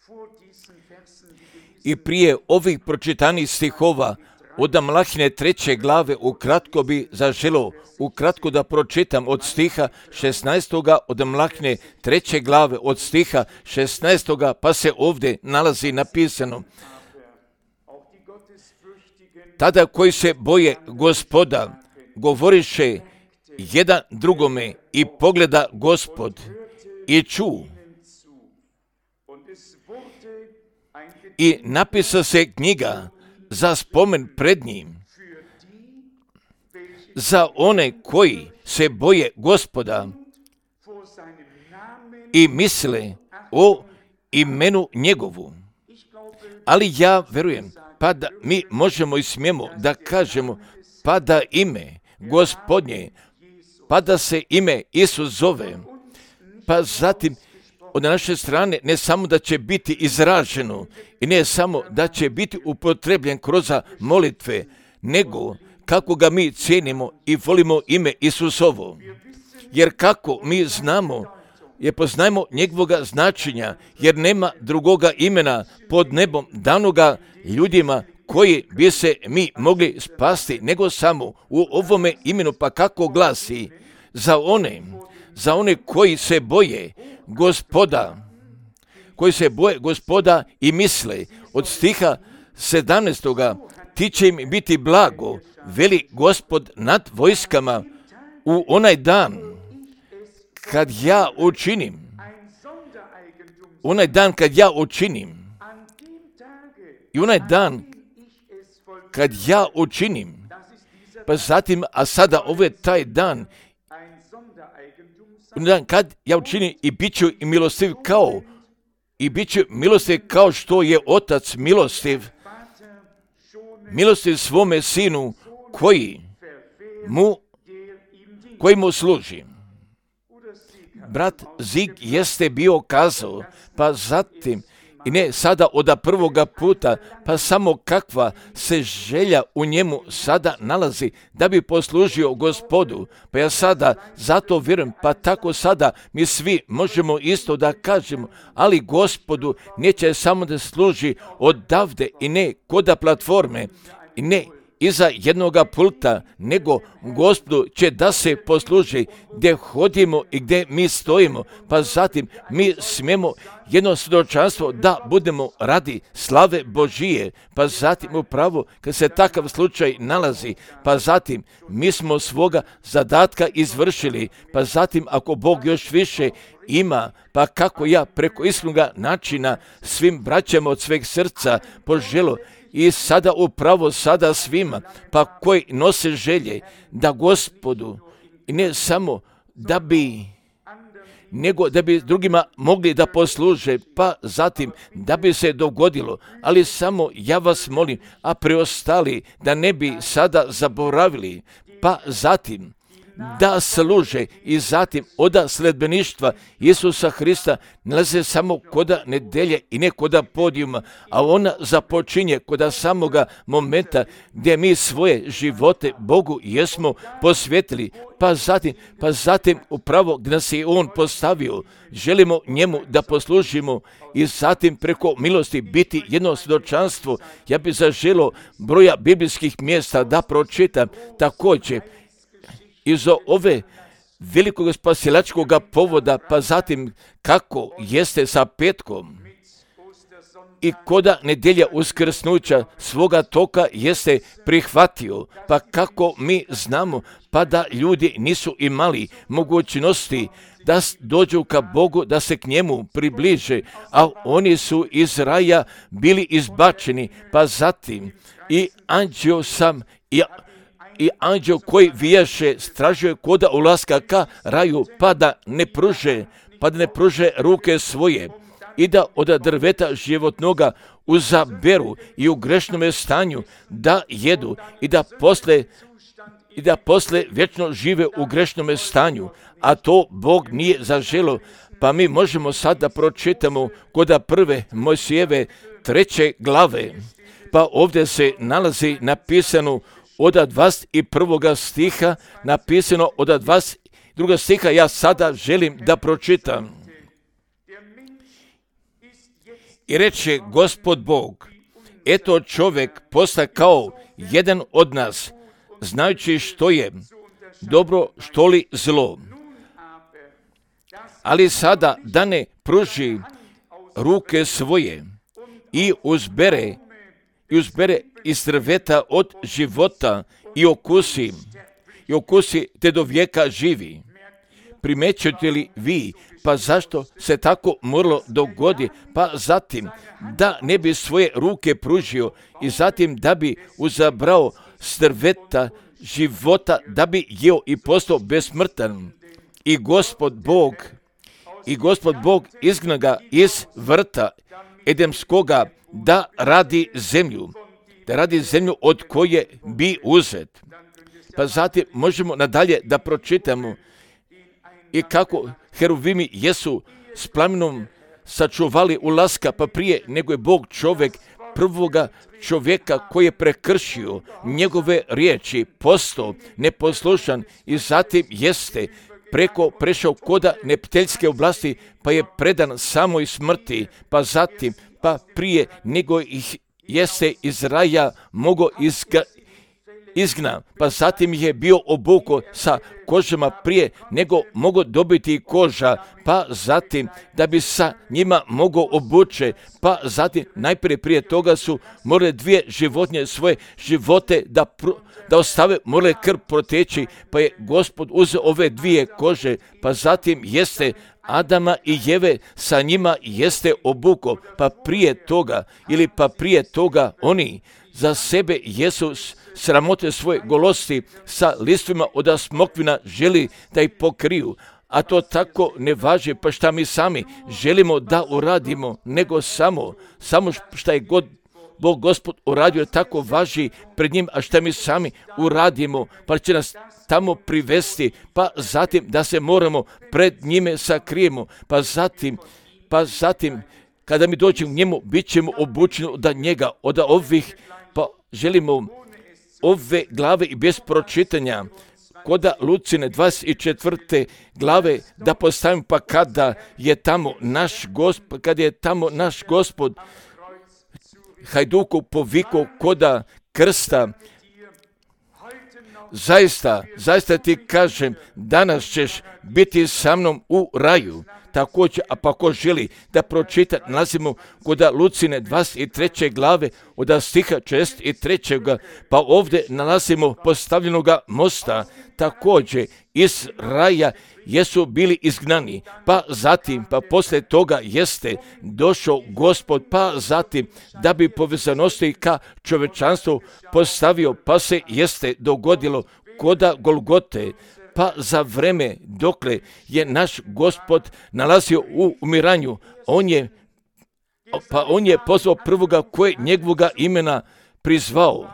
I prije ovih pročitanih stihova od Malahine 3. glave ukratko bi zaželo, ukratko da pročitam od stiha 16. od Malahine 3. glave od stiha 16. pa se ovdje nalazi napisano: tada koji se boje Gospoda govoriše jedan drugome i pogleda Gospod i ču. I napisa se knjiga za spomen pred njim, za one koji se boje Gospoda i misle o imenu njegovu. Ali ja verujem, pa da mi možemo i smijemo da kažemo, pa da ime Gospodnje, pa da se ime Isus zove, pa zatim od naše strane ne samo da će biti izraženo i ne samo da će biti upotrebljen kroz molitve, nego kako ga mi cijenimo i volimo ime Isusovo. Jer kako mi znamo, jer poznajemo njegovoga značenja, jer nema drugoga imena pod nebom danoga ljudima koji bi se mi mogli spasti, nego samo u ovome imenu, pa kako glasi: za one koji se boje Gospoda, i misle. Od stiha 17. ti će im biti blago, veli Gospod nad vojskama, u onaj dan kad ja učinim, i onaj dan kad ja učinim, pa zatim, a sada ovo je taj dan, kad ja učinim i bit ću milostiv kao što je Otac milostiv svome Sinu koji mu služi. Brat Zig jeste bio kazao, pa zatim, i ne sada od prvoga puta, pa samo kakva se želja u njemu sada nalazi da bi poslužio Gospodu. Pa ja sada zato vjerujem, pa tako sada mi svi možemo isto da kažemo, ali Gospodu neće samo da služi odavde i ne koda platforme i ne iza jednoga pulta, nego Gospodu će da se posluži gdje hodimo i gdje mi stojimo, pa zatim mi smijemo jedno svjedočanstvo da budemo radi slave Božije, pa zatim upravo kad se takav slučaj nalazi, pa zatim mi smo svoga zadatka izvršili, pa zatim ako Bog još više ima, pa kako ja preko iskrenog načina svim braćama od sveg srca poželo i sada upravo sada svima, pa koji nose želje da Gospodu, i ne samo da bi, nego da bi drugima mogli da posluže, pa zatim da bi se dogodilo, ali samo ja vas molim, a preostali da ne bi sada zaboravili, pa zatim da služe i zatim od sledbeništva Isusa Hrista nalaze samo koda nedelje i ne koda podijuma, a ona započinje koda samoga momenta gdje mi svoje živote Bogu jesmo posvetili, pa zatim upravo gdje nas je On postavio, želimo njemu da poslužimo i zatim preko milosti biti jedno svjedočanstvo. Ja bih zaželio broja biblijskih mjesta da pročitam također iz ove velikog spasilačkog povoda, pa zatim kako jeste sa petkom i koda nedelja uskrsnuća svoga toka jeste prihvatio, pa kako mi znamo, pa da ljudi nisu imali mogućnosti da dođu ka Bogu, da se k njemu približe, a oni su iz raja bili izbačeni, pa zatim i anđeo koji vijaše stražuje koda ulaska ka raju, pa da ne pruže ruke svoje i da od drveta životnoga uzaberu i u grešnome stanju da jedu i da posle vječno žive u grešnome stanju, a to Bog nije zaželio. Pa mi možemo sad da pročitamo koda prve Mojsijeve 3. glave, pa ovdje se nalazi napisano od 21. stiha, napisano od 22. stiha, ja sada želim da pročitam. I reče Gospod Bog, eto čovjek posta kao jedan od nas, znajući što je dobro, što li zlo. Ali sada da ne pruži ruke svoje i uzbere iz drveta od života i okusi te do vijeka živi. Primećujete li vi, pa zašto se tako moralo dogodi, pa zatim da ne bi svoje ruke pružio i zatim da bi uzabrao s drveta života, da bi jeo i postao besmrtan. I Gospod Bog izgna ga iz vrta Edemskoga da radi zemlju od koje bi uzet. Pa zatim možemo nadalje da pročitamo i kako heruvimi jesu s plamenom sačuvali ulaska, pa prije nego je Bog prvoga čovjeka koji je prekršio njegove riječi, postao neposlušan i zatim jeste prešao koda nepteljske oblasti, pa je predan samoj smrti, pa zatim, pa prije nego ih jeste iz raja mogo izgna, pa zatim je bio obuko sa kožama prije nego mogo dobiti koža, pa zatim da bi sa njima mogo obuče, pa zatim najprije prije toga su morale dvije životinje svoje živote da ostave, morale krv proteći, pa je Gospod uzeo ove dvije kože, pa zatim jeste Adama i Jeve sa njima jeste obuko, pa prije toga oni za sebe jesu sramote svoje golosti sa listvima od smokvina želi da ih pokriju, a to tako ne važi, pa šta mi sami želimo da uradimo, nego samo šta je Bog Gospod uradio tako važi pred njim, a šta mi sami uradimo, pa će nas tamo privesti, pa zatim da se moramo pred njime sakrijemo, pa zatim kada mi dođemo njemu, bit ćemo obučeni od njega, od ovih, pa želimo ove glave i bez pročitanja, koda Lucine 24. glave da postavim, pa kada je tamo naš Gospod hajduku povikao koda krsta, zaista ti kažem, danas ćeš biti sa mnom u raju. Također, a pa ko želi da pročita, nalazimo kod Lucine 23. glave od stiha 63. pa ovdje nalazimo postavljenoga mosta, također iz raja jesu bili izgnani, pa poslije toga jeste došao Gospod, pa zatim da bi povezanosti ka čovečanstvu postavio, pa se jeste dogodilo koda Golgote, pa za vreme dokle je naš Gospod nalazio u umiranju, on je pozvao prvoga koje njegovoga imena prizvao.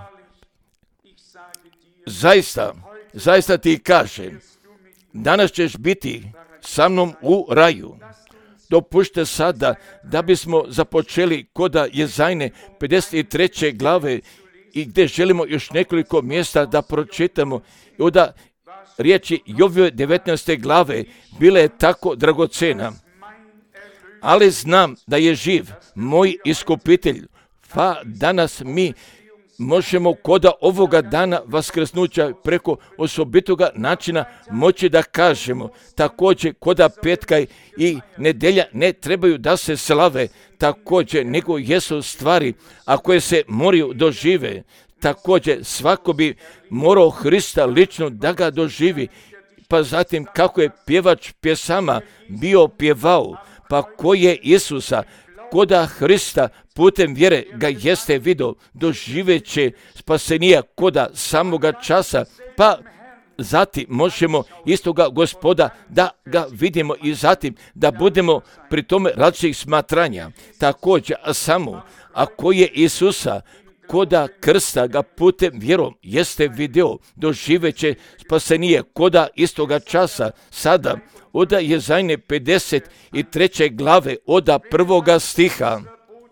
Zaista ti kažem, danas ćeš biti sa mnom u raju. Dopušte sada da bismo započeli koda Jezajne 53. glave i gdje želimo još nekoliko mjesta da pročitamo. I onda riječi Jovove 19. glave bile je tako dragocena. Ali znam da je živ moj iskupitelj, pa danas mi možemo koda ovoga dana vaskrsnuća preko osobitoga načina moći da kažemo. Također koda petka i nedelja ne trebaju da se slave, također nego jesu stvari, a koje se moraju dožive. Također svako bi morao Hrista lično da ga doživi, pa zatim kako je pjevač pjesama bio pjevao, pa ko je Isusa koda Hrista putem vjere ga jeste vidio, doživeće spasenija koda samoga časa, pa zatim možemo istoga Gospoda da ga vidimo i zatim da budemo pri tome različitih smatranja. Također, ako je Isusa koda krsta ga putem vjerom jeste vidio, doživeće spasenije koda istoga časa. Sada od Jezajne 53. glave od 1. stiha.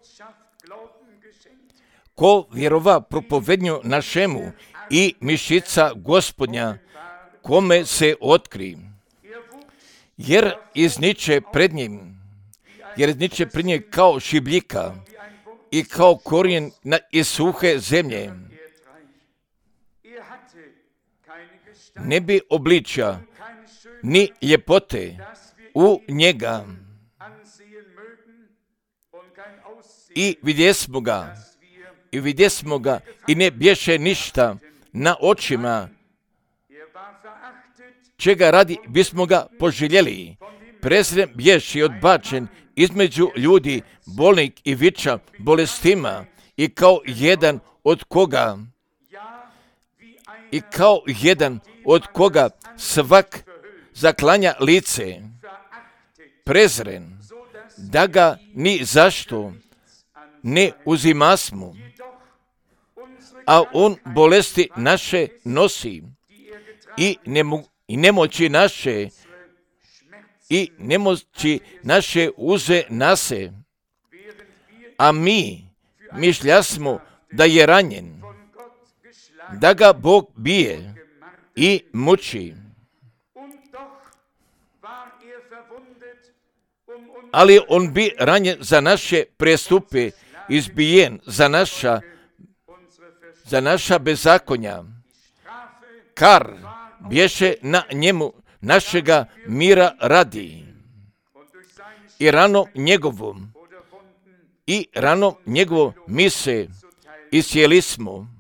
Ko vjerova propovednju našemu i mišica Gospodnja, kome se otkri, jer izniče pred njim jer niče prinje kao šibljika i kao korijen iz suhe zemlje. Ne bi obličja ni ljepote u njega i vidjesmo ga i ne bješe ništa na očima, čega radi bismo ga poželjeli. Prezren bješi odbačen između ljudi, bolnik i viča bolestima i kao jedan od koga svak zaklanja lice, prezren, da ga ni zašto ne uzimasmo, a on bolesti naše nosi i nemoći naše uze nase, a mi mišljasmo da je ranjen, da ga Bog bije i muči. Ali on bi ranjen za naše prestupe, izbijen za naša bezakonja. Kar bješe na njemu našega mira radi. I rano njegovo mi se isjeli smo.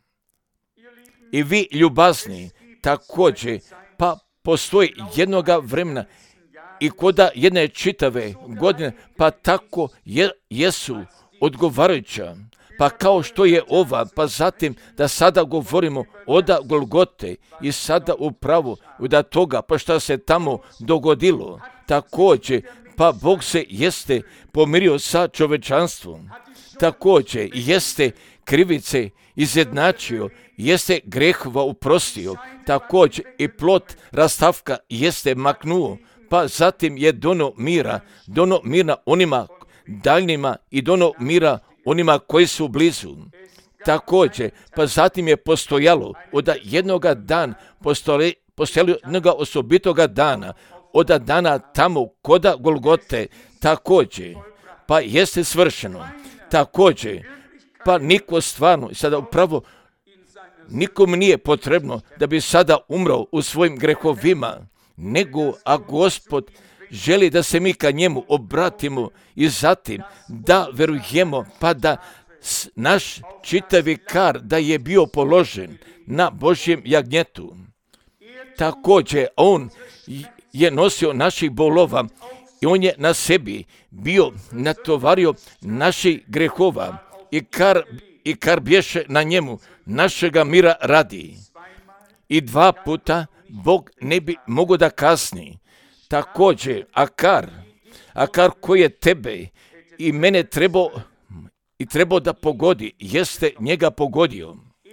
I vi ljubazni također, pa postoji jednoga vremena i koda jedne čitave godine, pa tako jesu odgovarajuća. Pa kao što je ova, pa zatim da sada govorimo oda Golgote i sada upravo da toga, pa šta se tamo dogodilo, također, pa Bog se jeste pomirio sa čovečanstvom, također jeste krivice izjednačio, jeste grehova uprostio, također i plot rastavka jeste maknuo, pa zatim je dono mira onima daljnima i dono mira onima koji su blizu. Također, pa zatim je postojalo od jednoga dana, postojalo jednoga osobitoga dana, od dana tamo koda Golgote, također, pa jeste svršeno. Također, pa niko stvarno, sada upravo, nikom nije potrebno da bi sada umro u svojim grehovima, nego a Gospod želi da se mi ka njemu obratimo i zatim da verujemo, pa da naš čitavi kar da je bio položen na Božjem jagnjetu. Također on je nosio naših bolova i on je na sebi bio natovario naših grehova i kar bješe na njemu našega mira radi. I 2 puta Bog ne bi mogao da kasni. Također, Akar koji je tebe i mene trebao da pogodi, jeste njega pogodio.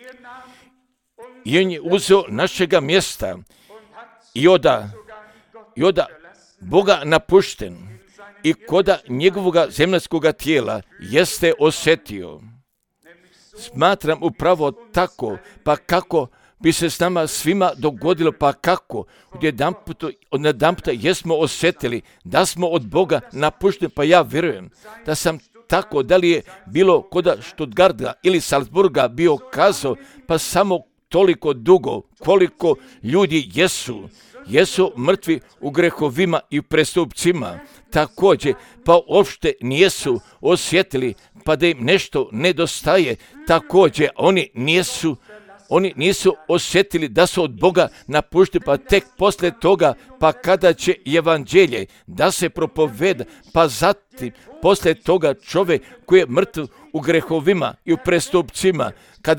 I on je uzeo našega mjesta i oda Boga napušten i koda njegovoga zemljskoga tijela jeste osjetio. Smatram upravo tako, pa kako bi se s nama svima dogodilo, pa kako odjedanputa jesmo osjetili da smo od Boga napušteni, pa ja vjerujem da sam tako, da li je bilo koda Stuttgarta ili Salzburga bio kazao, pa samo toliko dugo koliko ljudi jesu mrtvi u grehovima i prestupcima, također, pa uopšte nijesu osjetili, pa da im nešto nedostaje, također, oni nisu osjetili da su od Boga napušteni, pa tek poslije toga, pa kada će evanđelje da se propoveda, pa zatim poslije toga čovjek koji je mrtav u grehovima i u prestupcima,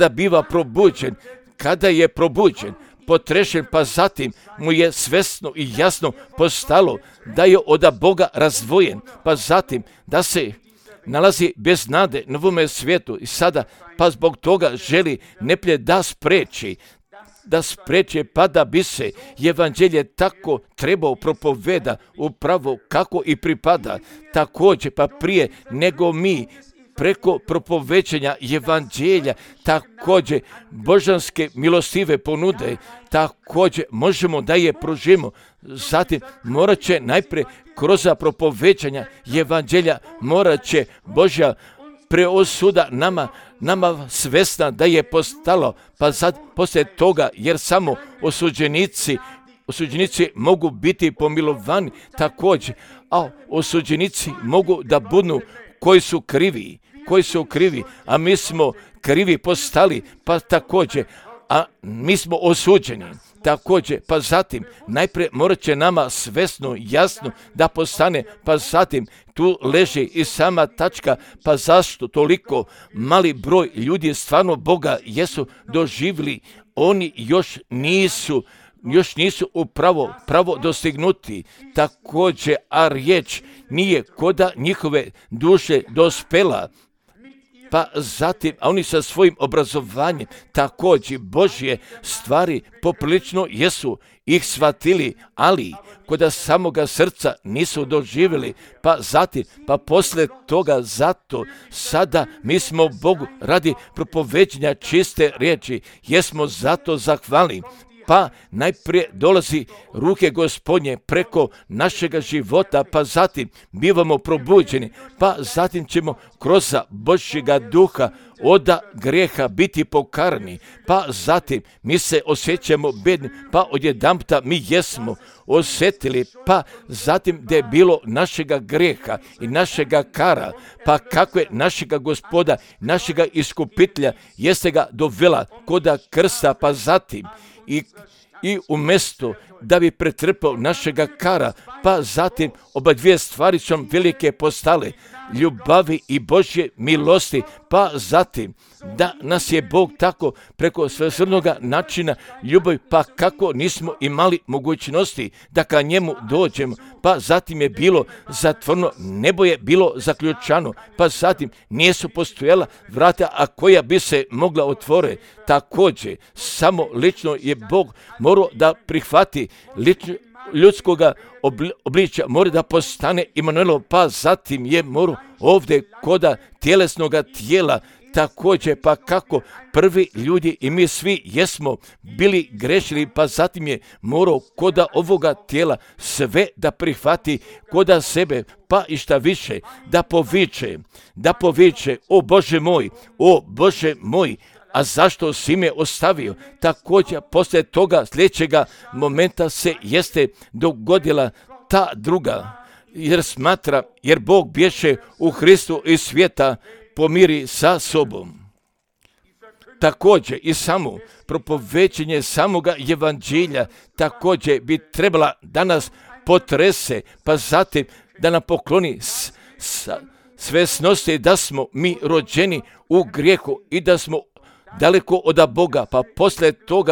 kada je probuđen, potrešen, pa zatim mu je svesno i jasno postalo da je od Boga razdvojen, pa zatim da se nalazi bez nade na ovome svijetu i sada pa zbog toga želi neplje da spreči, pa da bi se evanđelje tako trebao propoveda upravo kako i pripada. Također, pa prije nego mi preko propovećanja evanđelja, također božanske milostive ponude, također možemo da je pružimo. Zatim morat će najprije kroz propovećanja evanđelja, morat će Božja preosuda nama svesna da je postalo, pa sad poslije toga, jer samo osuđenici mogu biti pomilovani također, a osuđenici mogu da budu koji su krivi, a mi smo krivi postali, pa također, a mi smo osuđeni. Također, pa zatim, najprije morat će nama svesno, jasno da postane, pa zatim tu leži i sama tačka, pa zašto toliko mali broj ljudi stvarno Boga jesu doživjeli, oni još nisu upravo pravo dostignuti, također, a riječ nije koda njihove duše dospela, pa zatim, a oni sa svojim obrazovanjem također Božje stvari poprilično jesu ih shvatili, ali koda samoga srca nisu doživjeli, pa zatim, pa poslije toga zato sada mi smo Bogu radi propoveđenja čiste riječi, jesmo zato zahvalni. Pa najprije dolazi ruke Gospodnje preko našega života, pa zatim bivamo probuđeni, pa zatim ćemo kroz Božjega duha od grijeha biti pokarani, pa zatim mi se osjećamo bedni, pa odjedanputa mi jesmo osjetili, pa zatim da je bilo našega grijeha i našega kara, pa kako je našega Gospoda, našega iskupitelja, jeste ga dovela koda krsta, pa zatim i umjesto da bi pretrpao našega kara, pa zatim oba dvije stvari su velike postale, ljubavi i Božje milosti, pa zatim da nas je Bog tako preko svesrdnoga načina ljubavi, pa kako nismo imali mogućnosti da ka njemu dođemo, pa zatim je bilo zatvorno, nebo je bilo zaključano, pa zatim nisu postojala vrata, a koja bi se mogla otvoriti. Također, samo lično je Bog morao da prihvati ljudskoga obličja, mora da postane Imanuelo, pa zatim je morao ovdje koda tjelesnoga tijela, također, pa kako prvi ljudi i mi svi jesmo bili grešili, pa zatim je morao koda ovoga tijela sve da prihvati koda sebe, pa i šta više da poviče, o Bože moj, a zašto si me ostavio? Također, poslije toga sljedećega momenta se jeste dogodila ta druga, jer Bog bješe u Hristu i svijeta pomiri sa sobom. Također i samo propovećenje samoga evanđelja također bi trebala da nas potrese, pa zatim da nam pokloni svesnosti da smo mi rođeni u grijehu i da smo daleko od Boga, pa poslije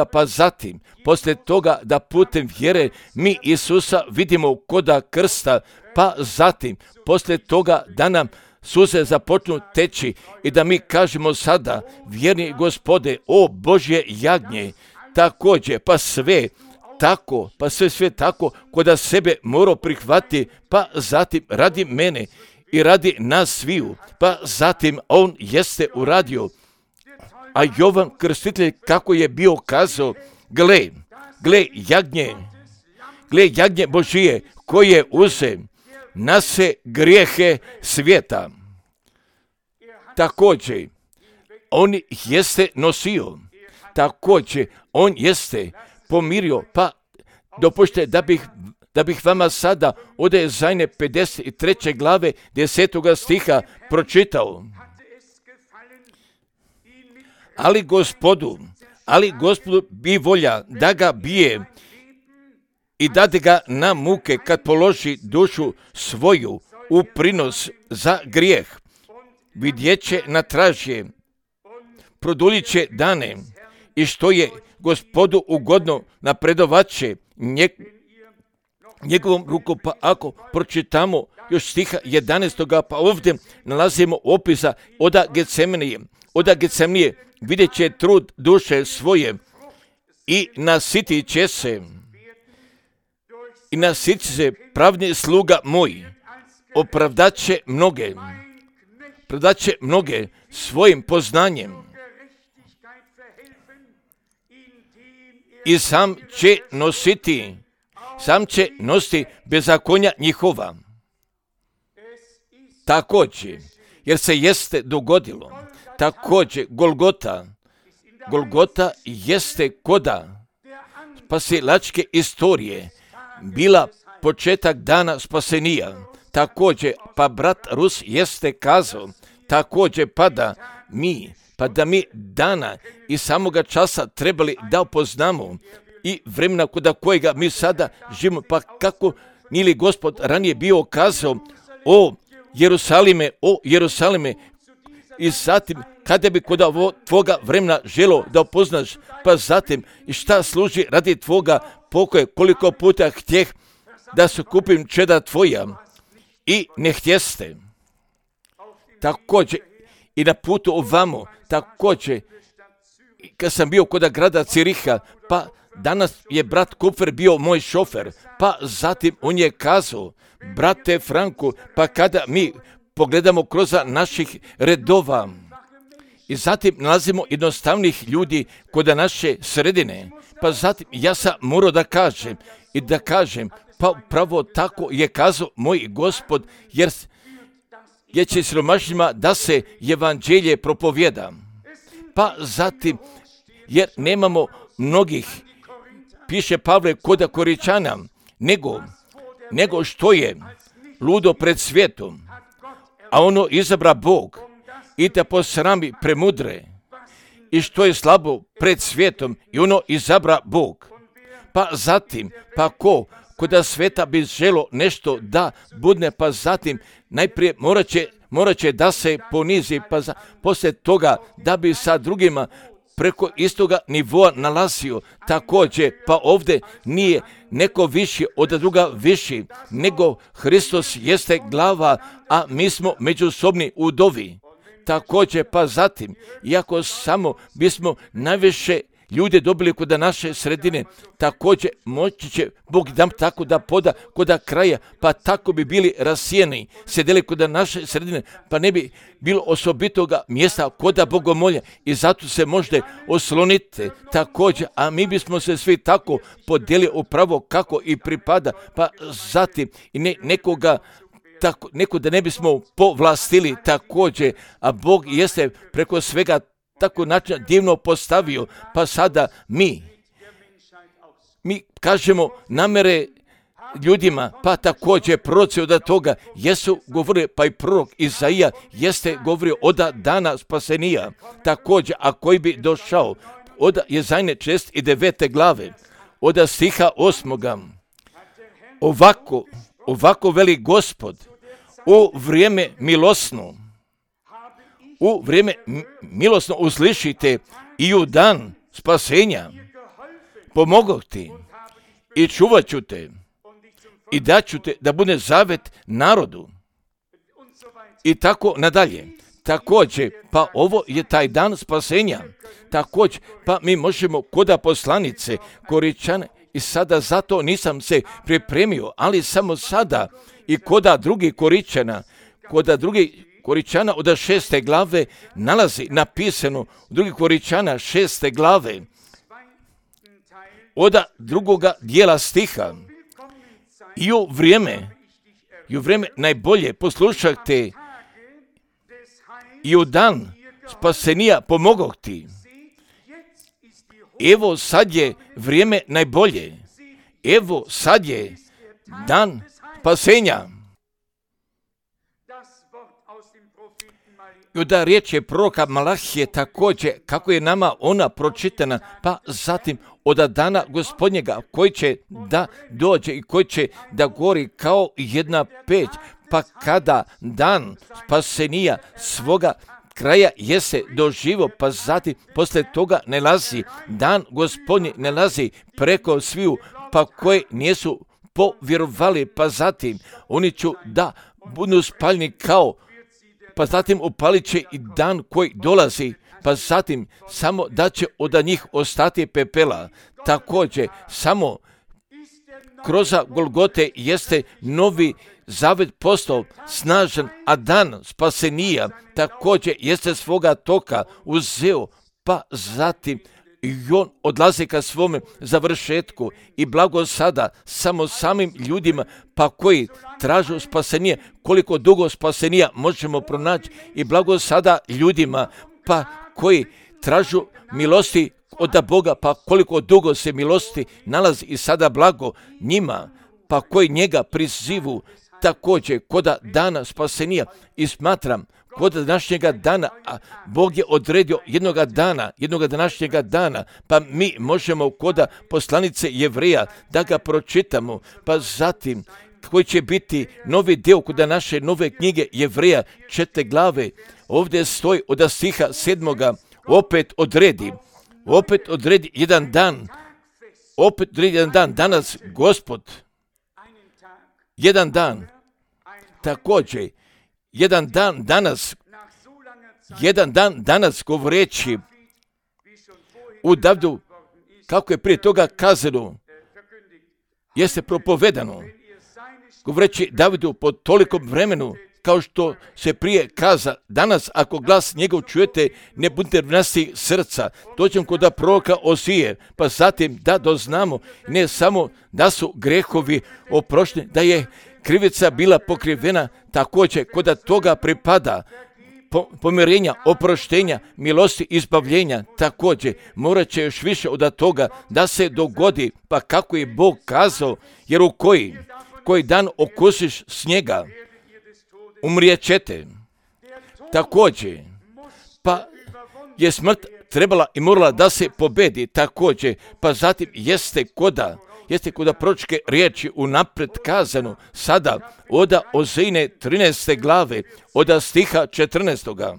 toga da putem vjere mi Isusa vidimo koda krsta, pa zatim poslije toga da nam suze započnu teći i da mi kažemo sada, vjerni Gospode, o Božje jagnje, također, pa sve tako, sve tako, koda sebe mora prihvatiti, pa zatim radi mene i radi nas sviju, pa zatim on jeste uradio. A Jovan Krstitelj kako je bio kazao, gle jagnje Božije koje uze nase grijehe svijeta. Također, on jeste nosio, također, on jeste pomirio, pa dopušte da bih vama sada od Ezajne 53. glave 10. stiha pročitao. Ali gospodu bi volja da ga bije i dade ga na muke kad položi dušu svoju u prinos za grijeh. Vidjeće na tražje, produljit će dane i što je Gospodu ugodno napredovaće njegovom rukom. Pa ako pročitamo još stiha 11. pa ovdje nalazimo opisa od Getsemanije, vidjet će trud duše svoje i nasytit će se pravni sluga moj, opravdat će mnoge. predaće mnoge svojim poznanjem i sam će nositi bezakonja njihova. Također, jer se jeste dogodilo, također Golgota jeste koda spasilačke istorije, bila početak dana spasenija. Također, pa brat Rus jeste kazao, također da mi dana i samoga časa trebali da upoznamo i vremena kod kojega mi sada živimo, pa kako nije li Gospod ranije bio kazao, o Jerusalime, i zatim kada bi kod tvoga vremena želo da upoznaš, pa zatim i šta služi radi tvoga pokoja, koliko puta htjeh da se kupim čeda tvoja i ne htjeste. Također i na putu ovamo, također kad sam bio kod grada Ciriha, pa danas je brat Kupfer bio moj šofer, pa zatim on je kazao, brate Franku, pa kada mi pogledamo kroz naših redova i zatim nalazimo jednostavnih ljudi kod naše sredine, pa zatim ja sam morao da kažem, pa pravo tako je kazao moj Gospod, jer će siromašnima da se evanđelje propovjeda. Pa zatim, jer nemamo mnogih, piše Pavle kod Koričana, nego što je ludo pred svijetom, a ono izabra Bog i te posrami premudre, i što je slabo pred svijetom i ono izabra Bog. Pa zatim, pa ko da sveta bi želo nešto da budne, pa zatim najprije morat će da se ponizi, pa poslije toga da bi sa drugima preko istoga nivoa nalazio. Također, pa ovdje nije neko viši od druga viši, nego Hristos jeste glava, a mi smo međusobni udovi. Također, pa zatim, iako samo bismo najviše ljude dobili kod naše sredine, također moći će Bog dam tako da poda kod kraja, pa tako bi bili rasijeni, sedeli kod naše sredine, pa ne bi bilo osobitoga mjesta kod bogomolja, i zato se možete osloniti također, a mi bismo se svi tako podijeli upravo kako i pripada, pa zatim i neko da ne bismo povlastili također, a Bog jeste preko svega tako način divno postavio, pa sada mi kažemo namere ljudima, pa također proroci od toga jesu govorili, pa i prorok Izaija jeste govorio od dana spasenija, također, a koji bi došao od Jezajne 69. glave, od stiha 8. Ovako veli Gospod, u vrijeme milosno uslišite i u dan spasenja pomogoh ti i čuvat ću te i daću te da bude zavet narodu i tako nadalje. Također, pa ovo je taj dan spasenja. Također, pa mi možemo koda poslanice Koričane, i sada zato nisam se pripremio, ali samo sada i koda drugih Koričana od 6. glave nalazi napisano u drugih Koričana 6. glave od drugoga dijela stiha. I u vrijeme najbolje poslušajte i u dan spasenija pomogoh ti. Evo sad je vrijeme najbolje. Evo sad je dan spasenja. I da riječ je proroka Malahije također, kako je nama ona pročitana, pa zatim od dana Gospodnjega koji će da dođe i koji će da gori kao jedna peć, pa kada dan spasenija svoga kraja jese doživo, pa zatim poslije toga nalazi dan Gospodnji, nalazi preko sviju, pa koji nisu povjerovali, pa zatim oni ću da budu spaljeni kao, pa zatim upalit će i dan koji dolazi, pa zatim samo da će od njih ostati pepela. Također, samo kroz Golgote jeste novi zavet postao snažan, a dan spasenija također jeste svoga toka uzeo, pa zatim i on odlazi ka svome završetku i blago sada samo samim ljudima pa koji tražu spasenije, koliko dugo spasenija možemo pronaći i blago sada ljudima pa koji tražu milosti od Boga, pa koliko dugo se milosti nalazi i sada blago njima, pa koji njega prizivu također koda dana spasenija i smatram kod današnjega dana, a Bog je odredio jednoga današnjega dana, pa mi možemo koda poslanice Jevreja da ga pročitamo, pa zatim koji će biti novi dio kod naše nove knjige Jevreja 4 glave, ovdje stoji od stiha 7. opet odredi jedan dan, danas Gospod, jedan dan, također, jedan dan danas govoreći u Davidu, kako je prije toga kazano, jeste propovedano, govoreći Davidu po tolikom vremenu, kao što se prije kaza, danas ako glas njegov čujete, ne budite vlasti srca, dođem kod proroka Ozije, pa zatim da doznamo ne samo da su grehovi oprošteni, da je krivica bila pokrivena, također kod toga pripada pomirenja, oproštenja, milosti, izbavljenja, također morat će još više od toga da se dogodi, pa kako je Bog kazao, jer u koji dan okusiš snijega, umrijet ćete. Također, pa je smrt trebala i morala da se pobedi, također, pa zatim jeste koda proročke riječi unaprijed kazano, sada oda Ozejine 13. glave, oda stiha 14.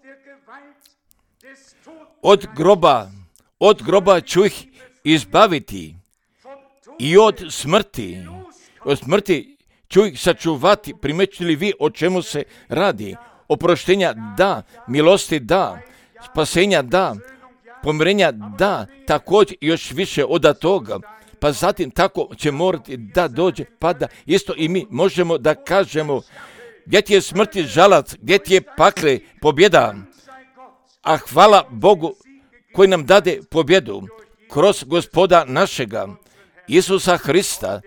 Od groba ću ih izbaviti i od smrti ću ih sačuvati. Primećili vi o čemu se radi? Oproštenja da, milosti da, spasenja da, pomirenja da, također još više od toga. Pa zatim tako će morati da dođe, pa da isto i mi možemo da kažemo, gdje ti je smrti žalac, gdje ti je pakle pobjeda, a hvala Bogu koji nam dade pobjedu kroz Gospoda našega, Isusa Hrista.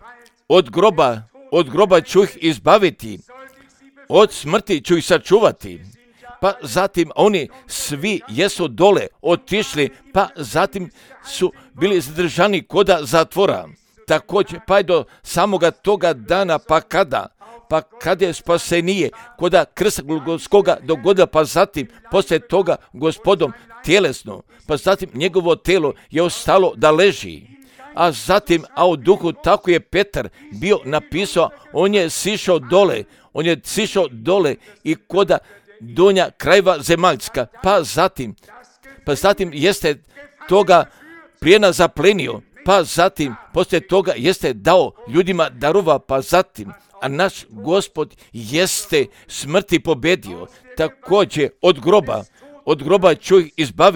Od groba ću ih izbaviti, od smrti ću ih sačuvati. Pa zatim oni svi jesu dole otišli, pa zatim su bili zadržani koda zatvora. Također, pa je do samoga toga dana, pa kada je spasenije, koda krsta Golgotskoga dogodila, pa zatim poslije toga Gospodom tjelesno, pa zatim njegovo telo je ostalo da leži. A u duhu tako je Petar bio napisao, on je sišao dole i koda donja krajeva zemaljska, pa zatim jeste toga plijena zaplenio, pa zatim poslije toga jeste dao ljudima darova, pa zatim, a naš Gospod jeste smrti pobjedio, također od groba ću ih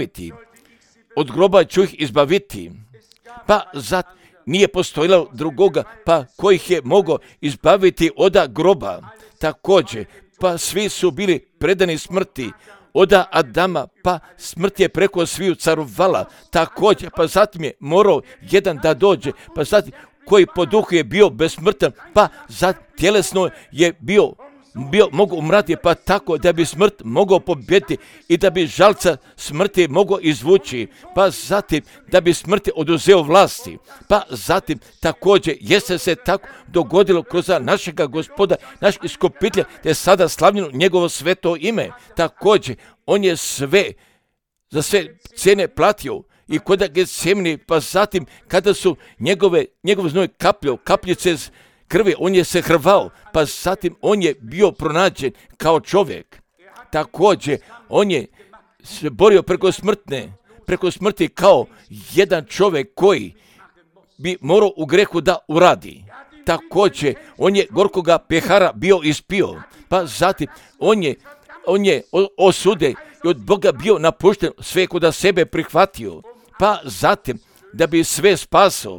izbaviti, pa zatim nije postojalo drugoga, pa kojih je mogao izbaviti od groba, također, pa svi su bili predani smrti, od Adama, pa smrt je preko sviju carovala, također, pa zatim je morao jedan da dođe, pa zatim koji po duhu je bio besmrtan, pa zatim tjelesno je bio mogu umrati, pa tako da bi smrt mogao pobjediti i da bi žalca smrti mogao izvući, pa zatim da bi smrti oduzeo vlasti, pa zatim također jeste se tako dogodilo kroz našega Gospoda, naš iskupitelja, te sada slavljeno njegovo sveto ime, također on je za sve cijene platio i kod Getsemani, pa zatim kada su njegov znoj kapljice krvi, on je se hrvao, pa zatim on je bio pronađen kao čovjek. Također, on je se borio preko smrti kao jedan čovjek koji bi morao u grehu da uradi. Također, on je gorkoga pehara bio ispio, pa zatim on je osude i od Boga bio napušten, sve kod sebe prihvatio, pa zatim da bi sve spasao,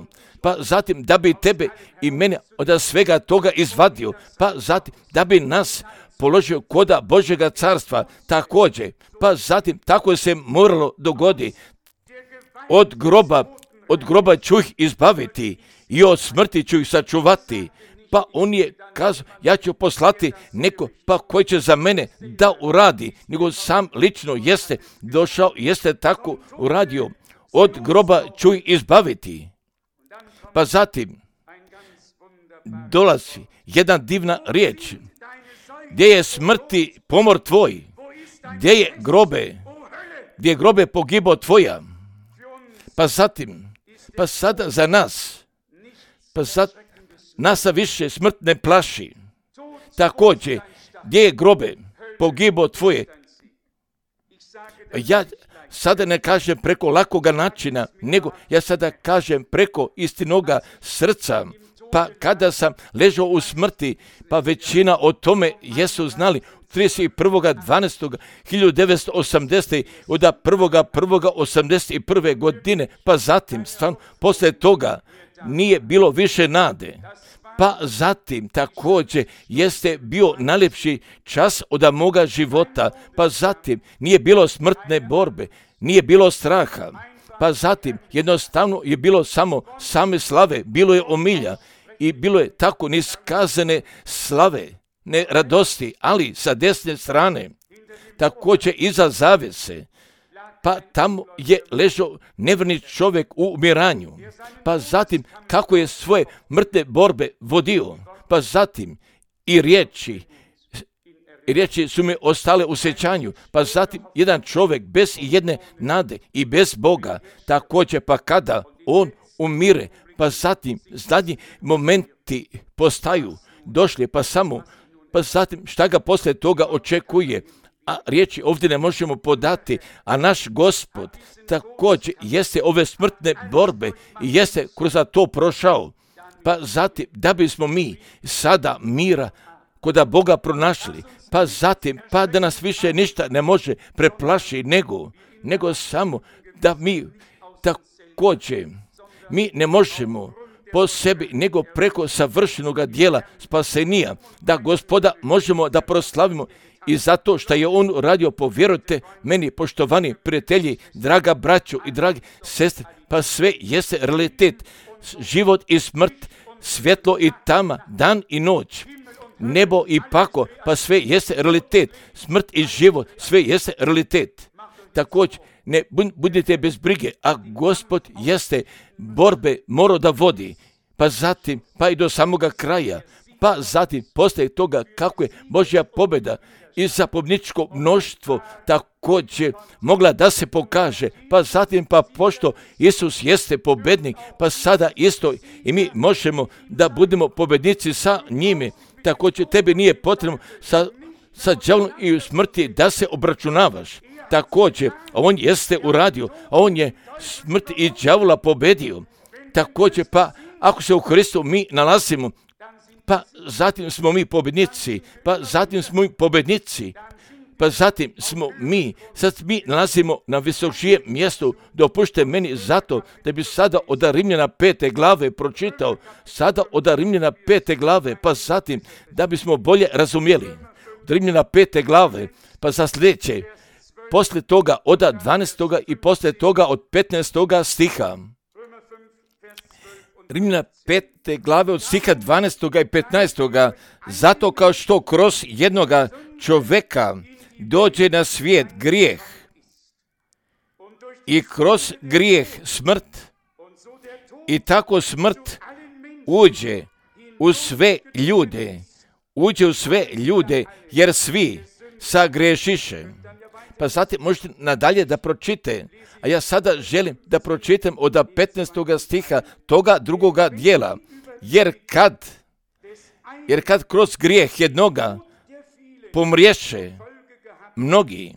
pa zatim da bi tebe i mene od svega toga izvadio, pa zatim da bi nas položio koda Božjega carstva također, pa zatim tako se moralo dogoditi. Od groba ću ih izbaviti i od smrti ću ih sačuvati. Pa on je kazao, ja ću poslati neko pa koji će za mene da uradi, nego sam lično jeste došao, jeste tako uradio. Od groba ću ih izbaviti. Pa zatim dolazi jedna divna riječ. Gdje je smrti pomor tvoj? Gdje je grobe pogibao tvoja? Pa zatim, pa sada za nas, nas više smrt ne plaši. Također, gdje je grobe pogibao tvoje? Ja sada ne kažem preko lakoga načina, nego ja sada kažem preko istinoga srca. Pa kada sam ležao u smrti, pa većina o tome jesu znali. 31.12.1980. od 1.1.81. godine, pa zatim, stvarno, poslije toga nije bilo više nade. Pa zatim također jeste bio najljepši čas od moga života, pa zatim nije bilo smrtne borbe, nije bilo straha, pa zatim jednostavno je bilo samo same slave, bilo je omilja i bilo je tako niskazane slave, ne radosti, ali sa desne strane, također iza zavese, pa tamo je ležao nevrni čovjek u umiranju, pa zatim kako je svoje mrtve borbe vodio, pa zatim i riječi su mi ostale u sjećanju, pa zatim jedan čovjek bez jedne nade i bez Boga, također pa kada on umire, pa zatim zadnji momenti postaju došli, pa zatim šta ga poslije toga očekuje, a riječi ovdje ne možemo podati, a naš Gospod također jeste ove smrtne borbe i jeste kroz to prošao, pa zatim da bismo mi sada mira koda Boga pronašli, pa zatim pa da nas više ništa ne može preplašiti nego samo da mi također mi ne možemo po sebi, nego preko savršenoga dijela spasenija, da Gospoda možemo da proslavimo i zato što je on radio, povjerujte meni, poštovani prijatelji, draga braćo i dragi sestre, pa sve jeste realitet, život i smrt, svjetlo i tama, dan i noć, nebo i pako, pa sve jeste realitet, smrt i život, sve jeste realitet. Također, ne budite bez brige, a Gospod jeste borbe morao da vodi, pa zatim, pa i do samoga kraja, pa zatim poslije toga kako je Božja pobjeda i zapovjedničko mnoštvo također mogla da se pokaže, pa zatim pa pošto Isus jeste pobjednik, pa sada isto i mi možemo da budemo pobjednici sa njime. Također tebi nije potrebno sa đavolom i u smrti da se obračunavaš. Također, on jeste uradio, on je smrt i đavola pobedio. Također, pa ako se u Hristu mi nalazimo, pa zatim smo mi pobjednici, pa zatim smo mi, sad mi nalazimo na visočijem mjestu, dopušte meni zato da bi sada od Rimljana 5. glave pročitao, pa zatim da bismo bolje razumjeli. Od Rimljana 5. glave, pa za sljedeće, poslije toga od 12. i poslije toga od 15. stiha. Rimljana 5. glave od stiha 12. i 15. Zato kao što kroz jednoga čovjeka dođe na svijet grijeh i kroz grijeh smrt i tako smrt uđe u sve ljude jer svi sagrešiše. Pa zatim možete nadalje da pročite, a ja sada želim da pročitam od 15. stiha toga drugoga dijela, jer kad kroz grijeh jednoga pomriješe mnogi,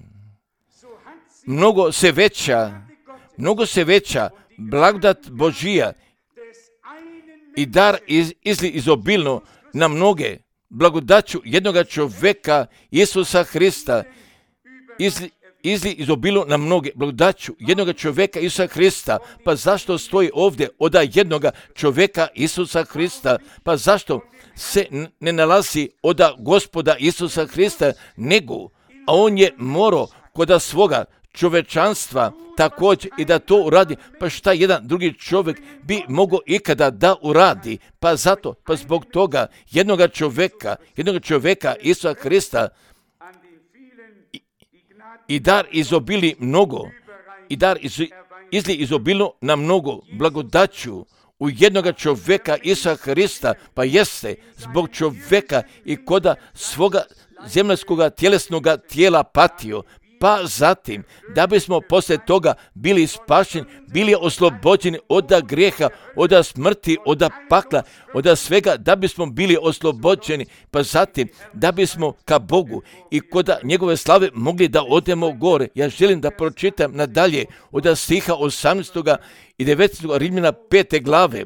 mnogo se veća blagodat Božija i dar izli izobilno na mnoge blagodaću jednoga čovjeka Isusa Hrista izobilu na mnoge blagodaću jednoga čovjeka Isusa Hrista. Pa zašto stoji ovdje od jednoga čovjeka Isusa Hrista? Pa zašto se ne nalazi od Gospoda Isusa Hrista, nego, a on je morao kod svoga čovečanstva također i da to uradi. Pa šta jedan drugi čovjek bi mogao ikada da uradi? Pa zato, pa zbog toga jednoga čovjeka Isusa Hrista i dar izobili mnogo, i dar izobilo na mnogo blagodaću u jednoga čovjeka Isusa Hrista, pa jeste zbog čovjeka i koda svoga zemaljskoga tjelesnoga tijela patio, pa zatim da bismo poslije toga bili spašeni, bili oslobođeni od grijeha, od smrti, od pakla, od svega, da bismo bili oslobođeni, pa zatim da bismo ka Bogu i kod njegove slave mogli da odemo gore. Ja želim da pročitam nadalje od stiha 18. i 19. Rimljana 5. glave.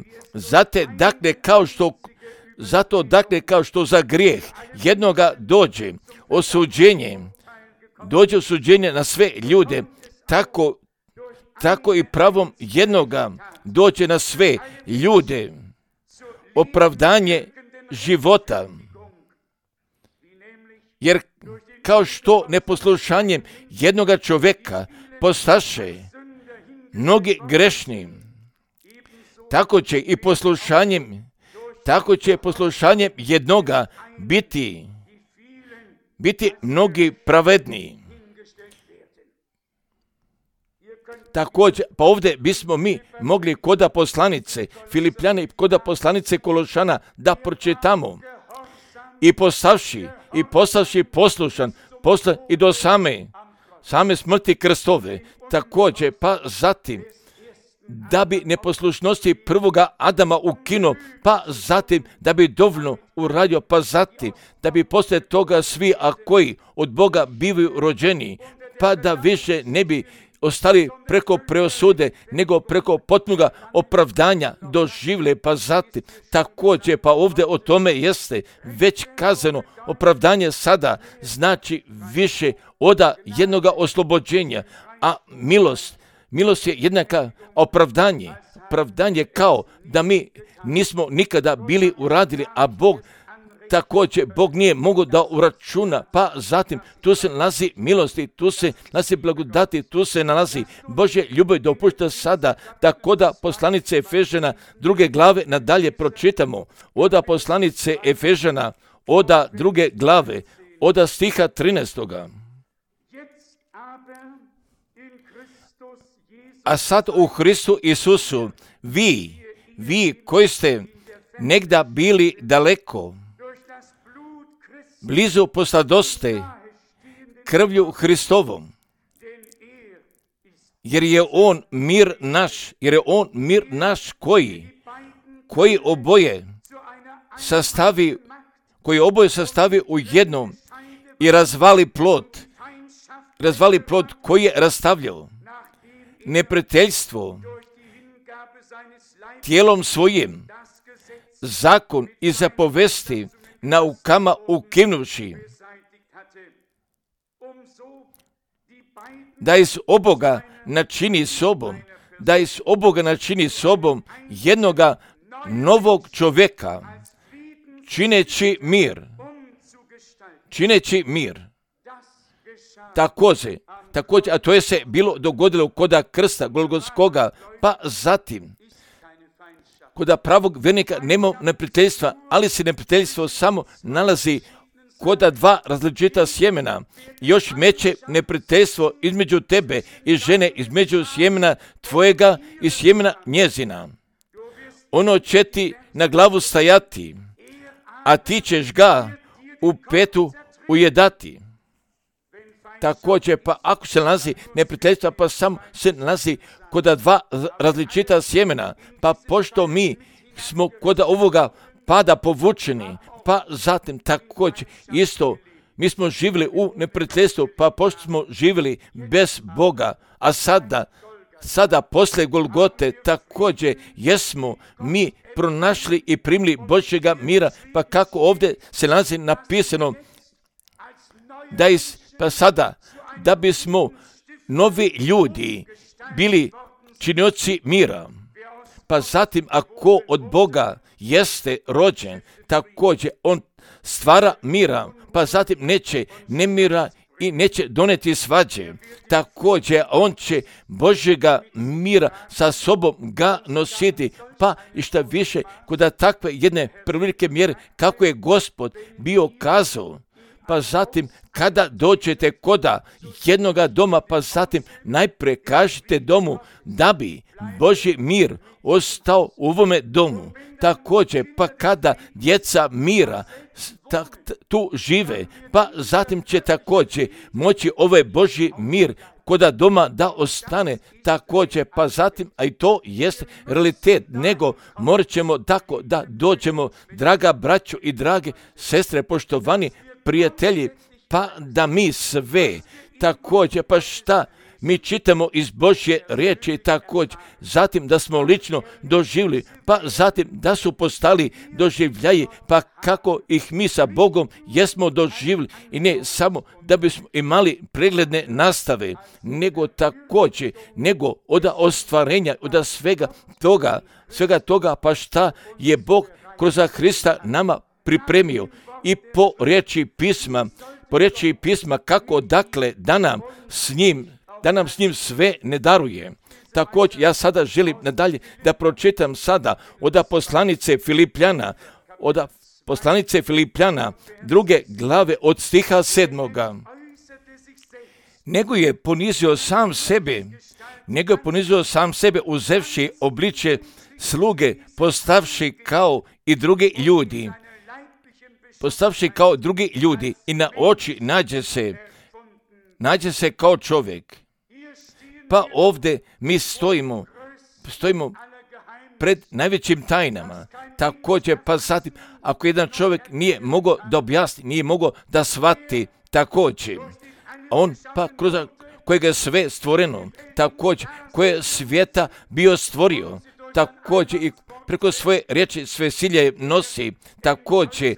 Zato dakle kao što za grijeh jednoga dođe osuđenje na sve ljude, tako i pravom jednoga dođe na sve ljude opravdanje života. Jer kao što neposlušanjem jednoga čovjeka postaše mnogi grešni, tako će poslušanjem jednoga biti mnogi pravedniji. Također, pa ovdje bismo mi mogli koda poslanice Filipljane i koda poslanice Kološana da pročitamo. I postavši poslušan i do same smrti krstove. Također, pa zatim, da bi neposlušnosti prvoga Adama ukinuo, pa zatim da bi dovoljno uradio, pa zatim da bi poslije toga svi, a koji od Boga bivaju rođeni, pa da više ne bi ostali preko preosude, nego preko potpunoga opravdanja doživle, pa zatim također, pa ovdje o tome jeste već kazano, opravdanje sada znači više od jednoga oslobođenja, a milost je jednaka opravdanje kao da mi nismo nikada bili uradili, a Bog nije mogao da uračuna, pa zatim tu se nalazi milosti, tu se nalazi blagodati, tu se nalazi Božje ljubav. Dopušta sada da koda poslanice Efežana 2. glave nadalje pročitamo, oda poslanice Efežana, oda 2. glave, oda stiha 13. A sad u Hristu Isusu, vi koji ste negda bili daleko, blizu posladoste krvlju Hristovom, jer je on mir naš koji oboje sastavi u jednom i razvali plod koji je rastavljao neprijateljstvo tijelom svojim, zakon i zapovesti naukama ukinuvši, da iz oboga načini sobom jednoga novog čovjeka, čineći mir. Također, a to je se dogodilo koda krsta Golgotskoga, pa zatim koda pravog vjernika nema neprijateljstva, ali se neprijateljstvo samo nalazi koda dva različita sjemena. Još meće neprijateljstvo između tebe i žene, između sjemena tvojega i sjemena njezina. Ono će ti na glavu stajati, a ti ćeš ga u petu ujedati. Također, pa ako se nalazi neprijateljstva, pa samo se nalazi koda dva različita sjemena, pa pošto mi smo koda ovoga pada povučeni, pa zatim također isto mi smo živjeli u neprijateljstvu, pa pošto smo živjeli bez Boga, a sada poslije Golgote također jesmo mi pronašli i primili Božjega mira, pa kako ovdje se nalazi napisano da bismo novi ljudi bili činioci mira. Pa zatim, ako od Boga jeste rođen, također on stvara mira, pa zatim neće nemira i neće doneti svađe. Također on će Božjega mira sa sobom ga nositi, pa i šta više kod takve jedne prevelike mjere kako je Gospod bio kazao. Pa zatim kada dođete koda jednoga doma, pa zatim najprije kažite domu da bi Božji mir ostao u ovome domu. Također, pa kada djeca mira tu žive, pa zatim će također moći ovaj Božji mir koda doma da ostane također, pa zatim, a i to jest realitet, nego morat ćemo tako da dođemo, draga braćo i drage sestre, poštovani prijatelji, pa da mi sve također, pa šta mi čitamo iz Božje riječi također, zatim da smo lično doživjeli, pa zatim da su postali doživljaji, pa kako ih mi sa Bogom jesmo doživjeli, i ne samo da bismo imali pregledne nastave, nego također, nego od ostvarenja, od svega toga, pa šta je Bog kroz Hrista nama pripremio i po riječi pisma kako dakle da nam s njim sve ne daruje. Također, ja sada želim nadalje da pročitam sada od poslanice Filipljana, 2. glave od stiha 7. Nego je ponizio sam sebe uzevši obličje sluge, postavši kao drugi ljudi i na oči nađe se kao čovjek. Pa ovdje mi stojimo pred najvećim tajnama. Također, pa zatim, ako jedan čovjek nije mogao da objasni, nije mogao da shvati, također, on pa kroz kojega je sve stvoreno, također, koje je svijeta bio stvorio, također i preko svoje riječi sve silje nosi, također,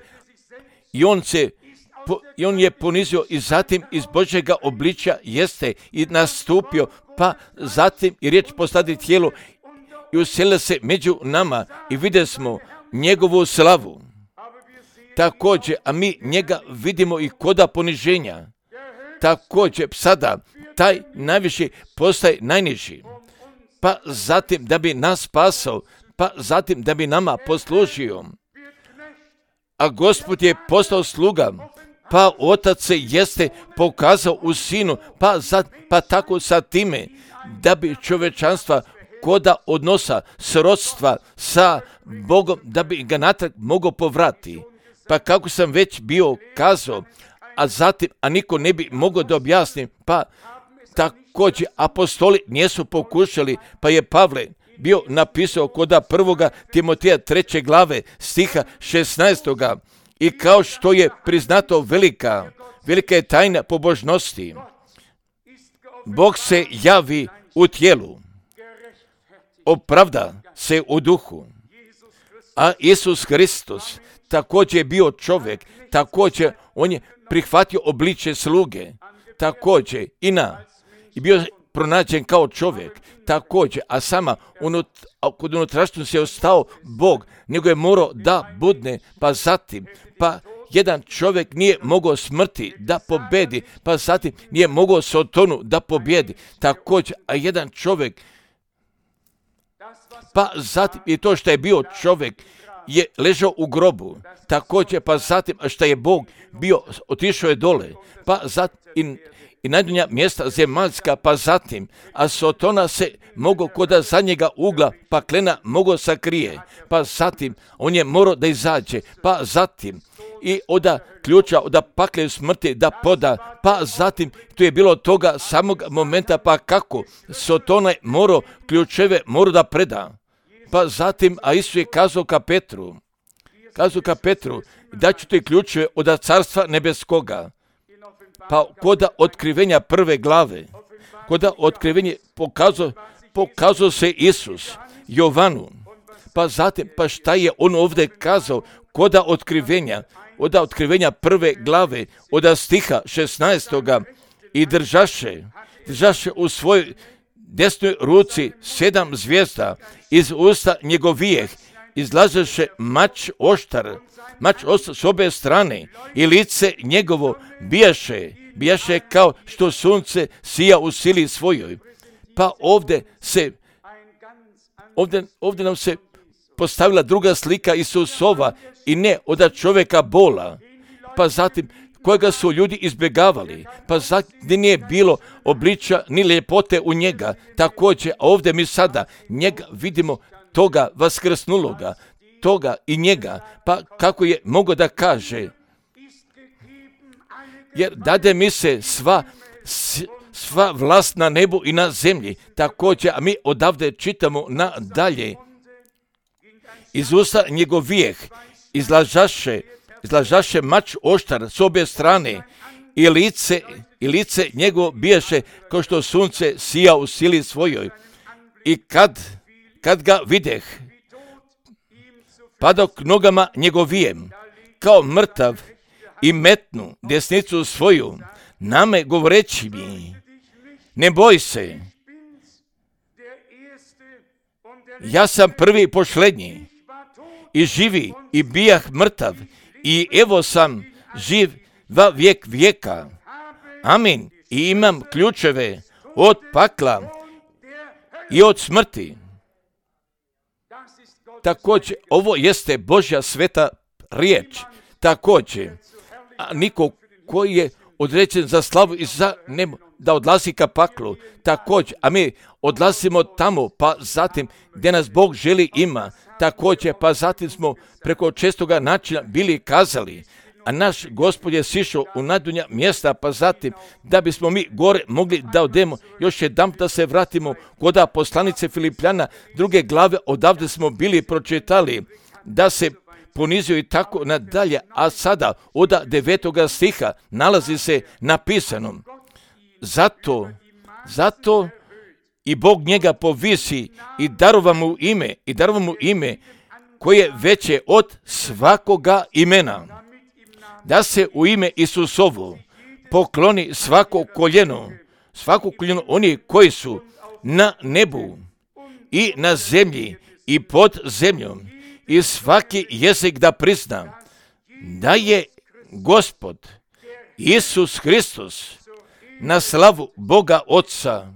i on je ponizio i zatim iz Božjega obličja jeste i nastupio, pa zatim i riječ postade tijelo i uselila se među nama i vidjeli smo njegovu slavu. Također, a mi njega vidimo i koda poniženja. Također, sada taj najviši postaje najniži, pa zatim da bi nas spasao, pa zatim da bi nama poslužio. A Gospod je postao sluga, pa Otac se jeste pokazao u Sinu, pa tako sa time da bi čovječanstva koda odnosa srodstva sa Bogom, da bi ga natrag mogao povrati. Pa kako sam već bio kazao, a niko ne bi mogao da objasni, pa također apostoli nisu pokušali, pa je Pavle bio napisao koda 1. Timoteja 3. glave stiha 16. I kao što je priznato velika je tajna pobožnosti. Bog se javi u tijelu, opravda se u duhu, a Isus Hristos također je bio čovjek, također on je prihvatio obličje sluge, također i bio pronađen kao čovjek, također, a sama kod unutrašnjosti je ostao Bog, nego je morao da budne, pa zatim, pa jedan čovjek nije mogao smrti da pobedi, pa zatim nije mogao Sotonu da pobjedi, također, a jedan čovjek, pa zatim i to što je bio čovjek je ležao u grobu, također, pa zatim, a što je Bog bio, otišao je dole, pa zatim i najdonja mjesta zemaljska, pa zatim, a Sotona se mogao koda zadnjega ugla paklena mogao sakrije, pa zatim on je morao da izađe, pa zatim i oda ključa, oda pakle smrti da poda, pa zatim tu je bilo toga samog momenta, pa kako Sotona je morao ključeve da preda, pa zatim, a Isus je kazao ka Petru, da ću ti ključeve od carstva nebeskoga. Pa koda otkrivenja 1. glave, koda otkrivenje pokazao se Isus Jovanu, pa zatim, pa šta je on ovdje kazao koda otkrivenja 1. glave, od stiha 16. i držaše u svojoj desnoj ruci 7 zvijezda, iz usta njegovijeh izlazeše mač oštar s obje strane i lice njegovo bijaše kao što sunce sija u sili svojoj. Pa ovdje nam se postavila druga slika Isusova i ne od čovjeka bola, pa zatim kojega su ljudi izbjegavali, pa zatim nije bilo obličja ni ljepote u njega. Također ovdje mi sada njega vidimo, toga vaskrsnuloga, toga i njega, pa kako je mogao da kaže, jer dade mi se sva vlast na nebu i na zemlji. Također, a mi odavde čitamo nadalje, iz usta njegovijeh izlažaše mač oštar s obje strane i lice njegovo bijaše kao što sunce sija u sili svojoj. I kad ga videh, padao k nogama njegovijem, kao mrtav, i metnu desnicu svoju, name govoreći mi, ne boj se, ja sam prvi i posljednji, i živi, i bijah mrtav, i evo sam živ va vijek vijeka. Amin. I imam ključeve od pakla i od smrti. Također, ovo jeste Božja sveta riječ. Također, a niko koji je određen za slavu i za nemo da odlazi ka paklu. Također, a mi odlazimo tamo, pa zatim gdje nas Bog želi ima. Također, pa zatim smo preko čestoga načina bili kazali, a naš Gospod je sišao u najdunja mjesta, pa zatim da bismo mi gore mogli da odemo, još jedan da se vratimo kod poslanice Filipljana, 2. glave, odavde smo bili pročitali da se ponizio i tako nadalje, a sada od 9. stiha nalazi se napisano, zato i Bog njega povisi i darova mu ime koje je veće od svakoga imena, da se u ime Isusovo pokloni svako koljeno oni koji su na nebu i na zemlji i pod zemljom, i svaki jezik da prizna da je Gospod Isus Hristos, na slavu Boga Otca.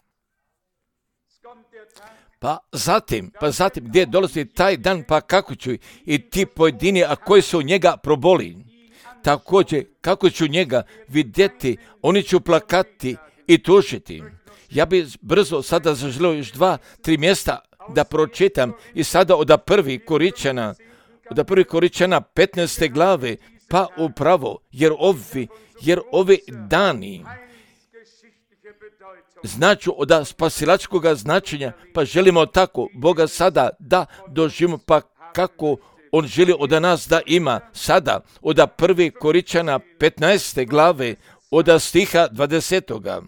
Pa zatim gdje dolazi taj dan, pa kako ću i ti pojedini, a koji su njega proboli, također kako ću njega vidjeti, oni ću plakati i tužiti. Ja bi brzo sada zaželio još 2-3 mjesta da pročitam i sada od 1. Koričana 15. glave, pa upravo, jer ovi dani značu od spasilačkog značenja, pa želimo tako Boga sada da doživimo, pa kako On želi od nas da ima sada od 1. Koričana 15. glave od stiha 20.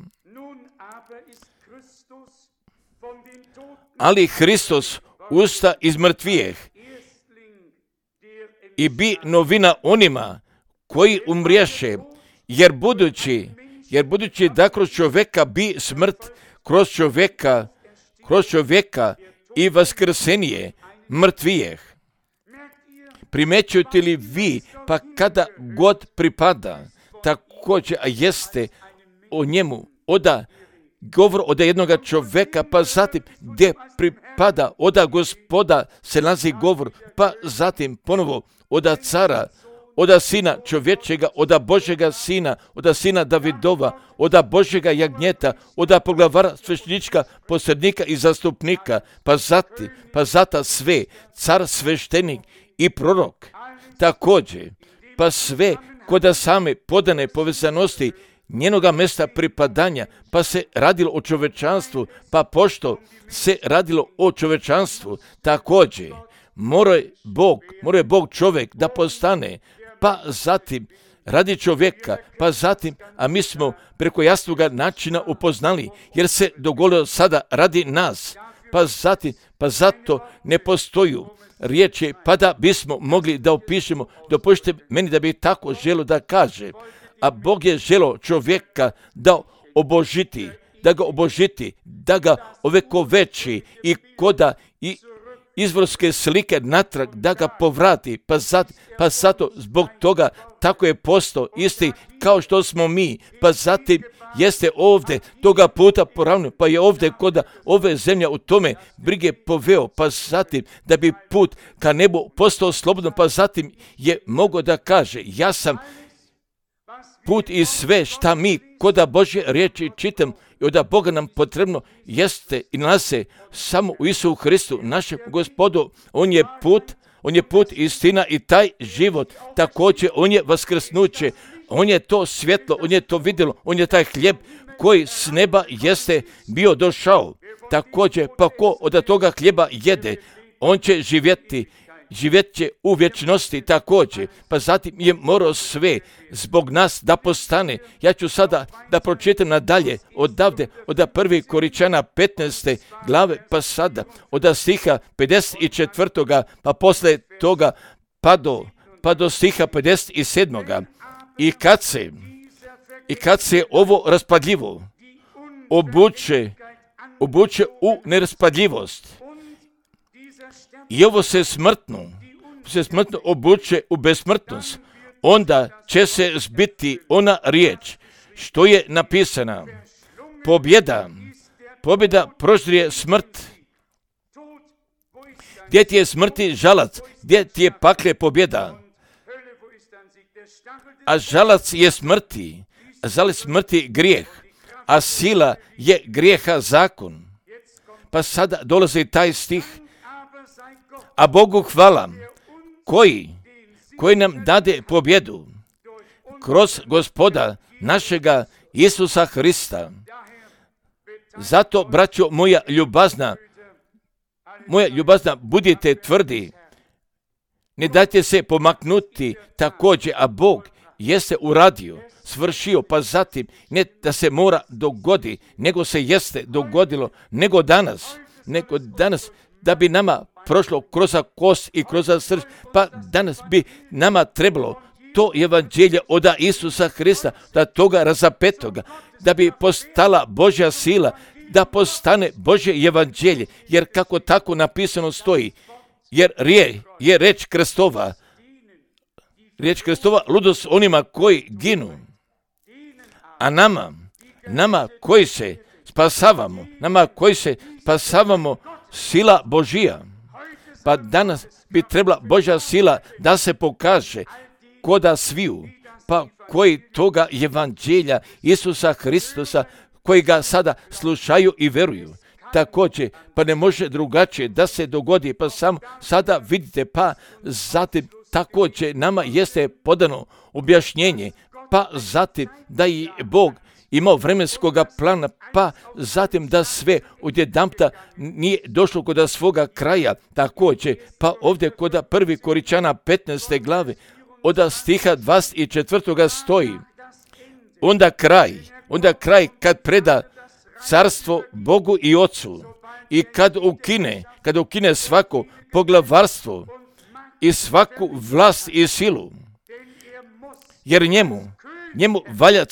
Ali Hristos usta iz mrtvijeh i bi novina onima koji umriješe, jer budući da kroz čovjeka bi smrt, kroz čovjeka i vaskrsenje mrtvijeh. Primećujete li vi, pa kada god pripada, također jeste o njemu, govor od jednog čovjeka, pa zatim gdje pripada od Gospoda se nalazi govor, pa zatim ponovo od cara, od sina čovječega, od Božjega sina, od sina Davidova, od Božjega jagnjeta, od poglavara sveštenička, posrednika i zastupnika, pa zata sve, car sveštenik i prorok. Također, pa sve kod same podane povezanosti njenoga mjesta pripadanja, pa se radilo o čovečanstvu, pa pošto se radilo o čovečanstvu, također mora Bog čovjek da postane, pa zatim radi čovjeka, pa zatim, a mi smo preko jasnoga načina upoznali, jer se dogodilo sada radi nas, pa zato ne postoju riječi, pa da bismo mogli da opišemo, dopušte meni da bi tako želio da kaže, a Bog je želio čovjeka da ga obožiti, da ga ovekoveči i koda i izvorske slike natrag, da ga povrati, pa zato zbog toga tako je postao isti kao što smo mi, pa zatim jeste ovdje toga puta poravnio, pa je ovdje koda ove zemlje u tome brige poveo, pa zatim da bi put ka nebu postao slobodno, pa zatim je mogao da kaže, ja sam put i sve šta mi koda Božje riječi čitam i od Boga nam potrebno jeste i nalaze samo u Isusu Hristu, našem Gospodu. On je put, istina i taj život. Također, on je vaskrsnuće, on je to svjetlo, on je to vidjelo, on je taj hljeb koji s neba jeste bio došao. Također, pa ko od toga hljeba jede, on će živjet će u vječnosti također, pa zatim je morao sve zbog nas da postane. Ja ću sada da pročitam nadalje odavde, od 1. Koričana 15. glave, pa sada od stiha 54. pa posle toga pa do stiha 57. I kad se ovo raspadljivo obuče u neraspadljivost, i ovo se smrtno obuče u besmrtnost, onda će se zbiti ona riječ što je napisana. Pobjeda proždire smrt. Gdje ti je smrti žalac, gdje ti je pakle pobjeda? A žalac je smrti grijeh, a sila je grijeha zakon. Pa sada dolazi taj stih, a Bogu hvala, koji nam dade pobjedu kroz Gospoda našega Isusa Hrista. Zato, braćo moja ljubazna, budite tvrdi, ne dajte se pomaknuti također, a Bog jeste uradio, svršio, pa zatim ne da se mora dogodi, nego se jeste dogodilo, nego danas, da bi nama prošlo kroz kost i kroz srce, pa danas bi nama trebalo to evanđelje od Isusa Hrista, da toga razapetoga, da bi postala Božja sila, da postane Božje evanđelje, jer kako tako napisano stoji, jer je reč Kristova ludost onima koji ginu, a nama koji se spasavamo, sila Božija. Pa danas bi trebala Božja sila da se pokaže koda sviju, pa koji toga evanđelja Isusa Hristusa, koji ga sada slušaju i veruju. Također, pa ne može drugačije da se dogodi, pa samo sada vidite, pa zatim također nama jeste podano objašnjenje, pa zatim da i Bog imao vremenskog plana, pa zatim da sve odjedanputa nije došlo kod svoga kraja. Također, pa ovdje kod 1. Koričana 15. glave, od stiha 24. stoji, onda kraj kad preda carstvo Bogu i Ocu i kad ukine svako poglavarstvo i svaku vlast i silu, jer njemu valja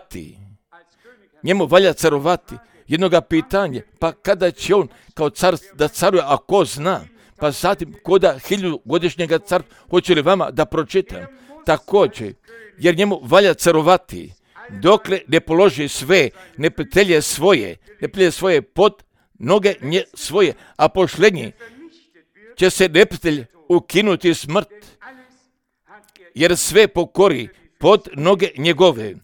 carovati. Jednoga pitanje, pa kada će on kao car da caruje, a ko zna? Pa zatim, koda 1000-godišnjega carstva, hoće li vama da pročitam? Također, jer njemu valja carovati, dokle ne položi sve neprijatelje svoje pod noge svoje, a posljednji će se neprijatelj ukinuti smrt, jer sve pokori pod noge njegove.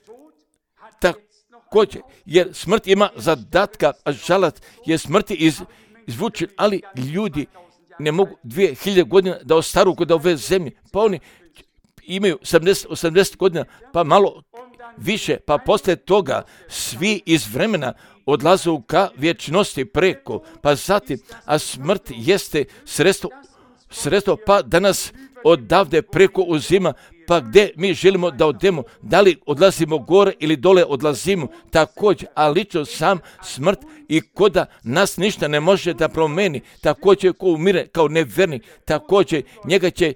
Također, jer smrt ima zadatka, a žalac je smrti izvučen, ali ljudi ne mogu 2000 godina da ostaru kod ove zemlje, pa oni imaju 70-80 godina, pa malo više, pa poslije toga svi iz vremena odlaze ka vječnosti preko, pa zatim, a smrt jeste sredstvo, pa da nas odavde preko uzima, pa gdje mi želimo da odemo, da li odlazimo gore ili dole odlazimo, također, a lično sam smrt i koda nas ništa ne može da promeni, također ko umire kao nevernik, također njega će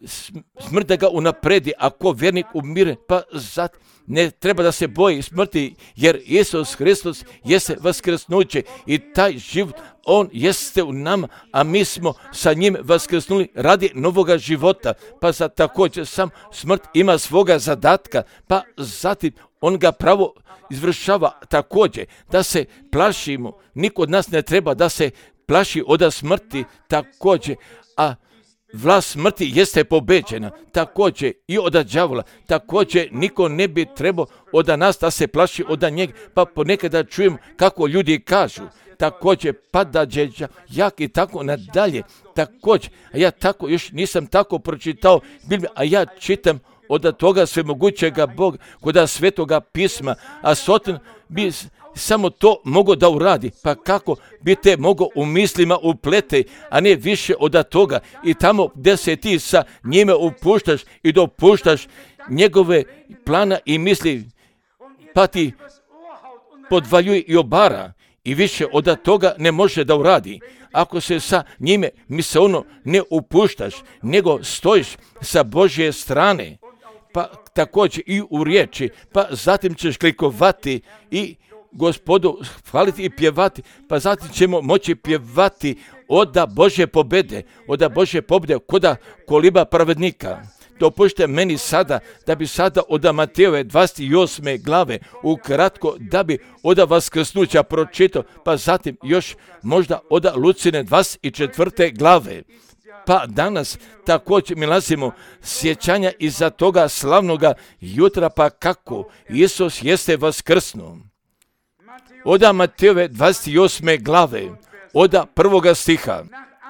smrt da ga unapredi, ako vjernik umire, pa zato ne treba da se boji smrti, jer Isus Hristos jeste vaskrsnuće i taj život, on jeste u nama, a mi smo sa njim vaskrsnuli radi novoga života, pa za također sam smrt ima svoga zadatka, pa zatim on ga pravo izvršava također, da se plašimo, niko od nas ne treba da se plaši od smrti također, a vlast smrti jeste pobeđena, također i od đavola, također niko ne bi trebao od nas da se plaši od njega, pa ponekada čujem kako ljudi kažu, također pada đeđa, jak i tako nadalje, također, a ja tako još nisam tako pročitao Bibliju, a ja čitam od toga svemogućega Boga, kod svetoga pisma, a Satan bi samo to mogo da uradi, pa kako bi te mogo u mislima uplete, a ne više od toga, i tamo gdje se ti sa njime upuštaš i dopuštaš njegove plana i misli, pa ti podvaljuje i obara, i više od toga ne može da uradi. Ako se sa njime misaono ne upuštaš, nego stojiš sa Božje strane, pa također i u riječi, pa zatim ćeš klikovati i Gospodu hvaliti i pjevati, pa zatim ćemo moći pjevati oda Božje pobjede koda koliba pravednika. Dopušte meni sada, da bi sada od Matejove 28. glave ukratko, da bi od vaskrsnuća pročitao, pa zatim još možda od Lucine 24. glave. Pa danas također mi nalazimo sjećanja iza toga slavnoga jutra, pa kako Isus jeste vaskrsnuo. Od Matejove 28. glave, od 1. stiha.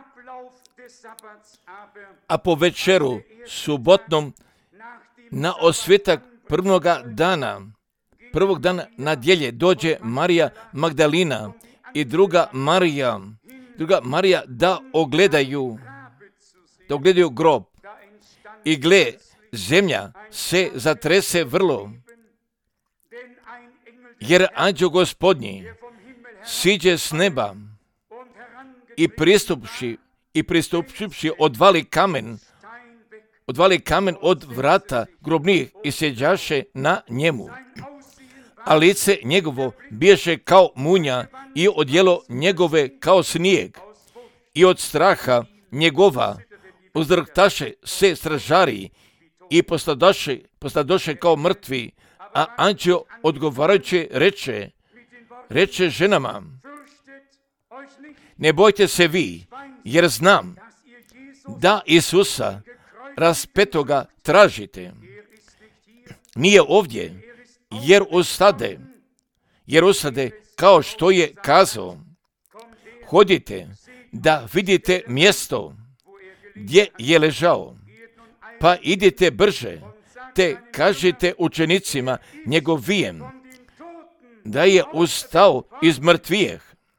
A po večeru subotnom na osvetak prvog dana nedjelje dođe Marija Magdalina i druga Marija da ogledaju grob. I gle, zemlja se zatrese vrlo, jer anđeo Gospodnji siđe s neba i pristupši odvali kamen od vrata grobnih i sjeđaše na njemu. A lice njegovo biješe kao munja i odjelo njegove kao snijeg. I od straha njegova uzdrhtaše se stražari i postadoše kao mrtvi, a anđeo odgovarajući reče ženama, ne bojte se vi, jer znam da Isusa raspetoga tražite. Nije ovdje, jer ustade kao što je kazao. Hodite da vidite mjesto gdje je ležao, pa idite brže, te kažite učenicima njegovijem da je ustao iz mrtvijeh.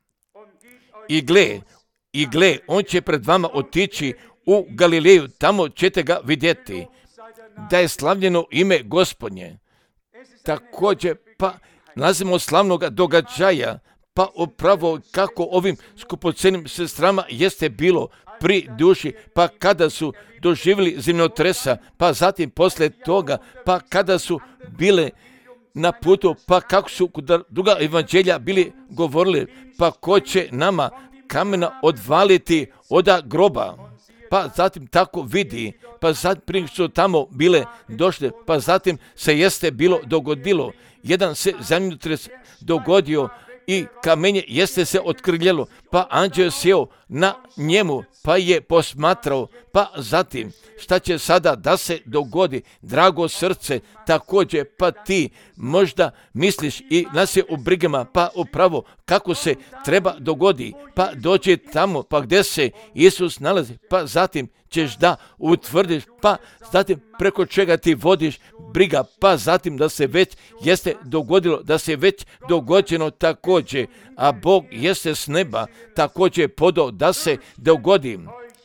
I gle, on će pred vama otići u Galileju, tamo ćete ga vidjeti, da je slavljeno ime Gospodnje. Također, pa nalazimo slavnog događaja, pa upravo kako ovim skupocenim sestrama jeste bilo pri duši, pa kada su doživjeli zemljotresa, pa zatim poslije toga, pa kada su bile na putu, pa kako su druga evanđelja bili govorili, pa ko će nama kamena odvaliti od groba, pa zatim tako vidi, pa zatim prije što tamo bile došle, pa zatim se jeste bilo dogodilo, jedan se zemljotres dogodio i kamenje jeste se otkrljelo, pa anđeo sjeo na njemu, pa je posmatrao, pa zatim šta će sada da se dogodi, drago srce, također pa ti možda misliš i nas je u brigama, pa upravo kako se treba dogodi, pa dođe tamo, pa gdje se Isus nalazi, pa zatim ćeš da utvrdiš, pa zatim preko čega ti vodiš briga, pa zatim da se već jeste dogodilo, da se već dogođeno također, a Bog jeste s neba također podao da se dogodi.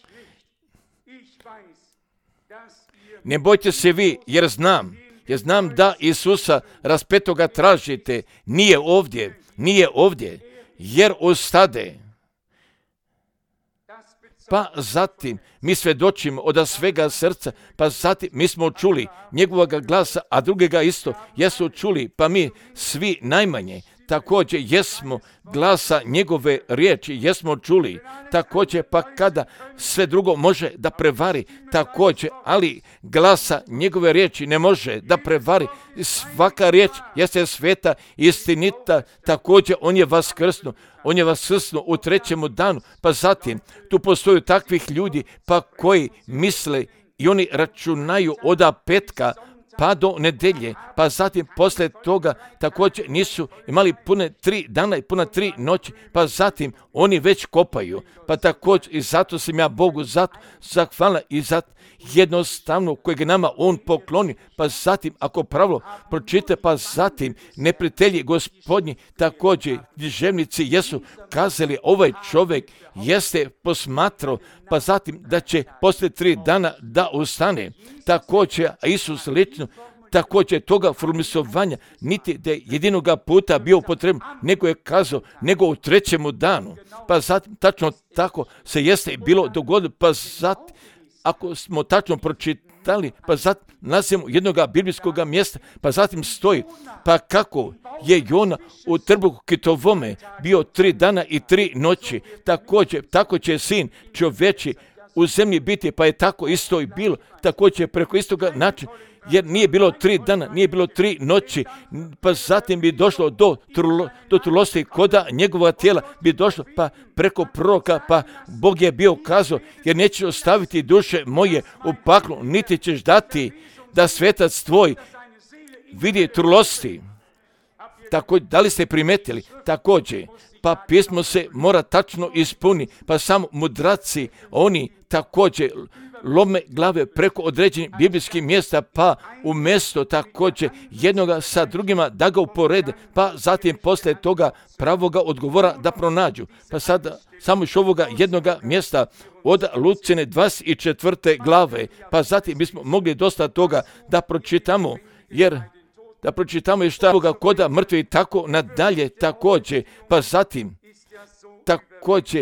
Ne bojte se vi, jer znam da Isusa raspetoga tražite, nije ovdje, jer ustade. pa zatim mi svjedočimo od svega srca, pa zatim mi smo čuli njegovog glasa, a drugega isto jesu čuli, pa mi svi najmanje također jesmo glasa njegove riječi, jesmo čuli, također pa kada sve drugo može da prevari, također, ali glasa njegove riječi ne može da prevari. Svaka riječ jeste sveta, istinita, također on je vaskrsnuo. On je vaskrsnuo u trećemu danu, pa zatim tu postoje takvih ljudi pa koji misle i oni računaju od petka pa do nedelje, pa zatim poslije toga također nisu imali pune 3 dana i puna 3 noći, pa zatim oni već kopaju, pa također i zato sam ja Bogu zato zahvalan i zato jednostavno kojeg nama on pokloni, pa zatim ako pravilo pročite, pa zatim neprijatelji gospodnji također književnici jesu kazali ovaj čovjek jeste posmatrao, pa zatim da će poslije 3 dana da ustane. Također, a Isus lično, također toga formisovanja, niti da je jedinoga puta bio upotreban, nego je kazao, nego u trećemu danu. Pa zatim, tačno tako se jeste bilo dogodilo, pa zatim, ako smo tačno pročitali, pa zatim nalazimo jednoga biblijskog mjesta, pa zatim stoji, pa kako je Jona u trbuhu kitovome bio 3 dana i 3 noći, također, tako će sin čovječi u zemlji biti, pa je tako isto i bilo, također preko istoga načina, jer nije bilo 3 dana, nije bilo 3 noći, pa zatim bi došlo do trulosti koda njegova tijela bi došlo, pa preko proroka, pa Bog je bio kazao, jer nećeš ostaviti duše moje u paklu, niti ćeš dati da svetac tvoj vidi trulosti. Tako, da li ste primetili? Također, pa pismo se mora tačno ispuni, pa samo mudraci, oni također lome glave preko određenih biblijskih mjesta, pa umjesto također jednoga sa drugima da ga uporede, pa zatim poslije toga pravoga odgovora da pronađu. Pa sada samo iš ovoga jednoga mjesta od Lucine 24. glave, pa zatim bismo mogli dosta toga da pročitamo, jer da pročitamo i šta ovoga koda mrtvi tako nadalje također, pa zatim također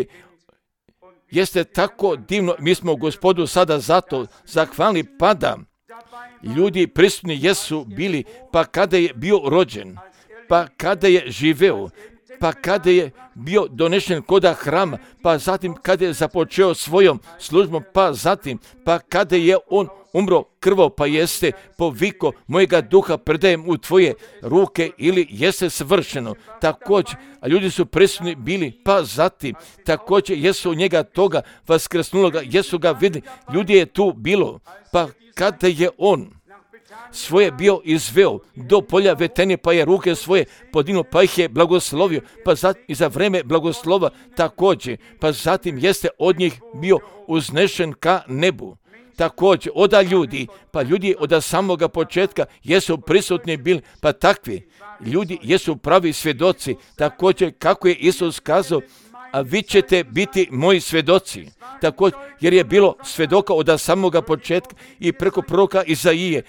jeste tako divno, mi smo Gospodu sada zato zahvalni, pa da ljudi prisutni jesu bili, pa kada je bio rođen, pa kada je živeo, pa kada je bio donešen koda hrama, pa zatim kada je započeo svojom službom, pa zatim, pa kada je on umro krvo, pa jeste poviko mojega duha predajem u tvoje ruke ili jeste svršeno. Također, a ljudi su prisutni bili, pa zatim, također jesu njega toga vaskrsnuloga, jesu ga vidjeli, ljudi je tu bilo, pa kada je on svoje bio izveo do polja Vetenije, pa je ruke svoje podignuo, pa ih je blagoslovio, pa zatim i za vreme blagoslova također, pa zatim jeste od njih bio uznešen ka nebu. Također, oda ljudi, pa ljudi od samoga početka jesu prisutni bili, pa takvi ljudi jesu pravi svjedoci, također kako je Isus kazao, a vi ćete biti moji svjedoci. Također, jer je bilo svjedoka od samoga početka i preko proroka Izaije,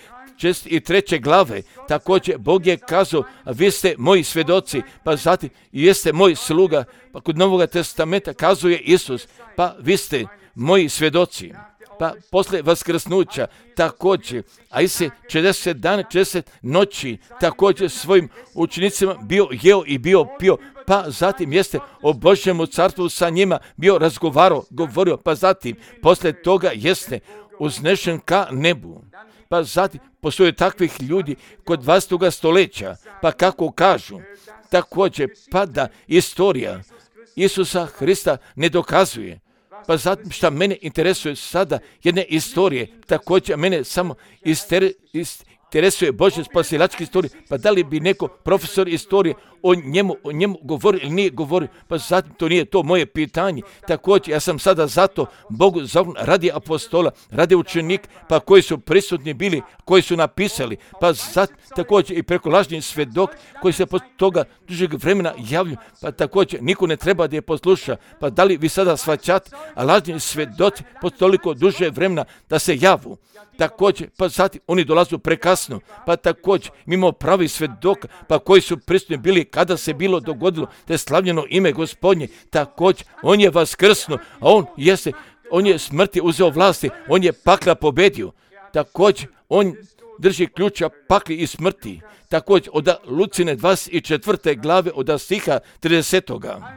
63. glave, također Bog je kazao, a vi ste moji svjedoci, pa zatim jeste moj sluga, pa kod Novoga testamenta kazuje Isus, pa vi ste moji svjedoci. Pa posle vaskrsnuća također, a se 40 dana, 40 noći također svojim učenicima bio jeo i bio pio, pa zatim jeste o Božjemu carstvu sa njima bio razgovarao, govorio, pa zatim posle toga jeste uznešen ka nebu. Pa zatim postoje takvih ljudi kod 20. stoljeća, pa kako kažu, također pa da istorija Isusa Hrista ne dokazuje. Pa zatim šta mene interesuje sada jedne istorije, također mene samo interesuje Božje spasilačke istorije, pa da li bi neko profesor istorije o njemu govori ili nije govori, pa zatim to nije to moje pitanje. Također ja sam sada zato Bogu radi apostola, radi učenik, pa koji su prisutni bili, koji su napisali, pa zatim također i preko lažnih svjedok koji se posle toga dužeg vremena javljaju, pa također niko ne treba da je posluša, pa da li vi sada shvaćate, a lažni svjedoci posle toliko duže vremena da se javu. Također, pa zatim oni dolazu prekasno, pa također mimo pravi svjedoka, pa koji su prisutni bili kada se bilo dogodilo, te slavljeno ime Gospodnje, također on je vaskrsnuo, a on jeste on je smrti uzeo vlasti, on je pakla pobedio. Također, on drži ključa pakli i smrti. Također, od Lucine 24. glave, od stiha 30.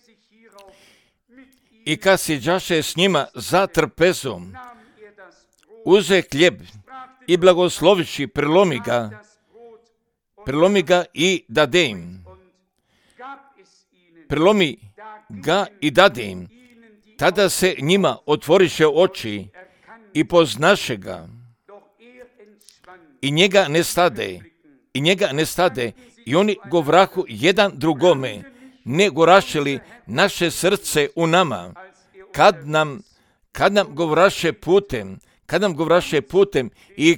I kad si đaše s njima za trpezom, uze hljeb i blagosloviši prelomi ga i dade im. Prelomi ga i dade im. Tada se njima otvoriše oči i poznaše ga. I njega ne stade. I oni govrahu jedan drugome, ne goraše naše srce u nama, kad nam govraše putem i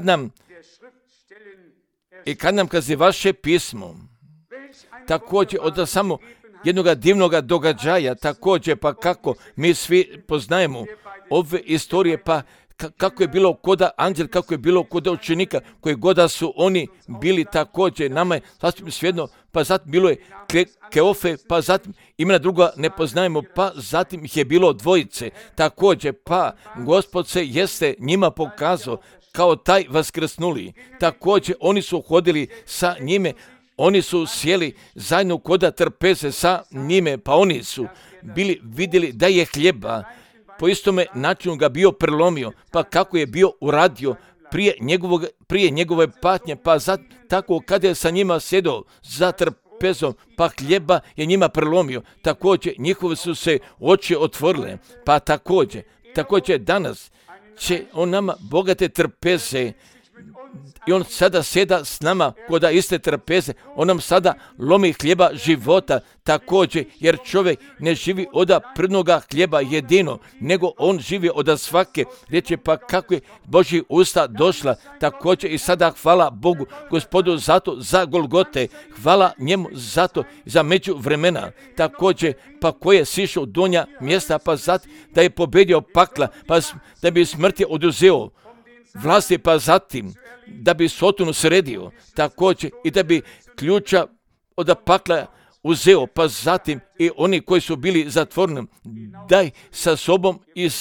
kad nam kazi vaše pismo. Također od samo jednoga divnoga događaja, također pa kako mi svi poznajemo ove istorije, pa kako je bilo koda anđel, kako je bilo koda učenika, koji goda su oni bili također, nama je sasvim svejedno, pa zatim bilo je Keofe, pa zatim imena druga ne poznajemo, pa zatim ih je bilo dvojice, također, pa Gospod se jeste njima pokazao kao taj vaskrsnuli, također oni su hodili sa njime, oni su sjeli zajedno koda trpeze sa njime, pa oni su bili vidjeli da je hljeba, po istome načinu ga bio prelomio, pa kako je bio uradio prije njegove patnje, pa tako kada je sa njima sjedao za trpezom, pa hljeba je njima prelomio, također njihove su se oči otvorile, pa također danas će on nama bogate trpeze, i on sada sjeda s nama koda iste trpeze, on nam sada lomi hljeba života također, jer čovjek ne živi od prvnoga hljeba jedino, nego on živi od svake riječi, pa kako je Božji usta došla, također i sada hvala Bogu, Gospodu zato za Golgote, hvala njemu zato za među vremena, također pa koje je sišao donja mjesta, pa zato da je pobedio pakla, pa da bi smrti oduzeo vlasti, pa zatim da bi Sotonu sredio, također i da bi ključa od pakla uzeo, pa zatim i oni koji su bili zatvoreni, daj sa sobom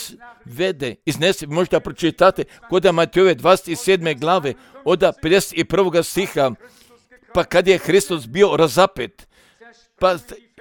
iznese, možda pročitate kod Matejove 27. glave, od 51. stiha, pa kad je Hristos bio razapet, pa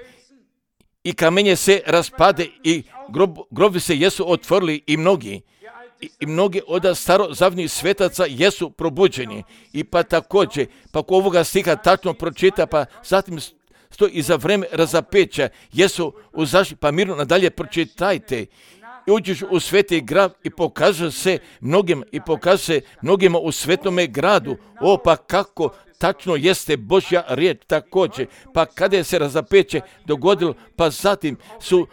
i kamenje se raspade i grobovi se jesu otvorili i mnogi od starozavnih svetaca jesu probuđeni. I pa također, pa ko ovoga stiha tačno pročita, pa zatim stoji i za vreme razapeća jesu u zaštiti, pa mirno nadalje pročitajte. I uđeš u sveti grad i pokaže se mnogima u svetome gradu. O, pa kako tačno jeste Božja riječ također. Pa kada je se razapeće dogodilo, pa zatim su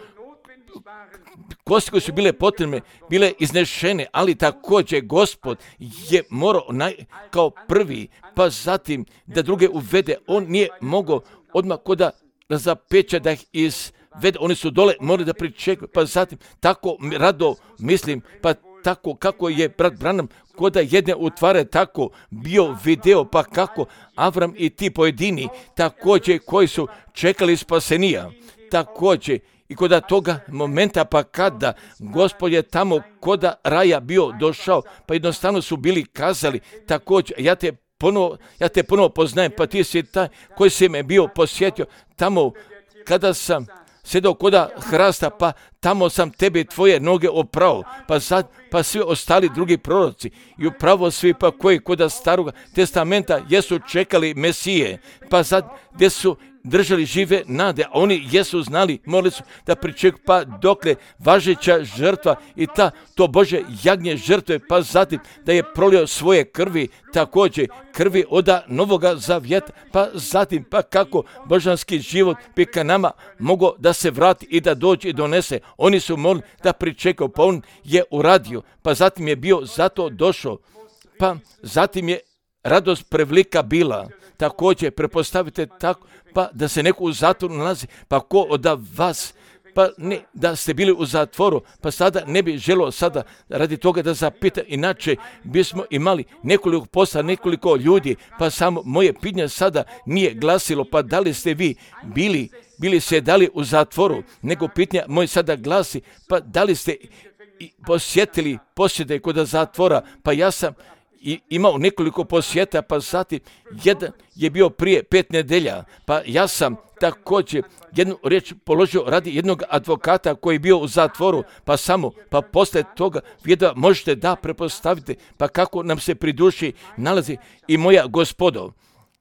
kosti koje su bile potrebne, bile iznešene, ali također Gospod je morao kao prvi, pa zatim da druge uvede. On nije mogao odmah koda razapeća da ih izvede, oni su dole morali da pričekaju, pa zatim tako rado mislim, pa tako kako je brat Branham koda jedne utvare tako bio video, pa kako Avram i ti pojedini također koji su čekali spasenija, također i koda toga momenta, pa kada Gospod je tamo koda raja bio došao, pa jednostavno su bili kazali, također, ja te ponovo poznajem, pa ti si taj koji si me bio posjetio tamo kada sam sjedao koda hrasta, pa tamo sam tebi tvoje noge oprao, pa svi ostali drugi proroci i upravo svi pa koji koda staroga testamenta jesu čekali Mesije, pa sad gdje su držali žive nade, a oni jesu znali, morali su da pričekaju, pa dokle važeća žrtva i to Bože jagnje žrtve, pa zatim da je prolio svoje krvi, također krvi od Novoga zavjeta, pa zatim pa kako božanski život bi ka nama mogao da se vrati i da dođe i donese. Oni su morali da pričekaju, pa on je uradio, pa zatim je bio zato došao, pa zatim je radost prevlika bila. Također, prepostavite tako, pa da se neko u zatvoru nalazi, pa ko od vas, pa ne da ste bili u zatvoru, pa sada ne bi želio sada radi toga da zapita, inače bismo imali nekoliko ljudi, pa samo moje pitanje sada nije glasilo, pa da li ste vi bili se dali u zatvoru, nego pitanje moje sada glasi, pa da li ste i posjetili posjete kod zatvora, pa ja sam imao nekoliko posjeta, pa zatim jedan je bio prije 5 nedelja, pa ja sam također jednu riječ položio radi jednog advokata koji je bio u zatvoru, pa poslije toga vjedo možete da prepostavite, pa kako nam se pri duši nalazi i moja gospodo.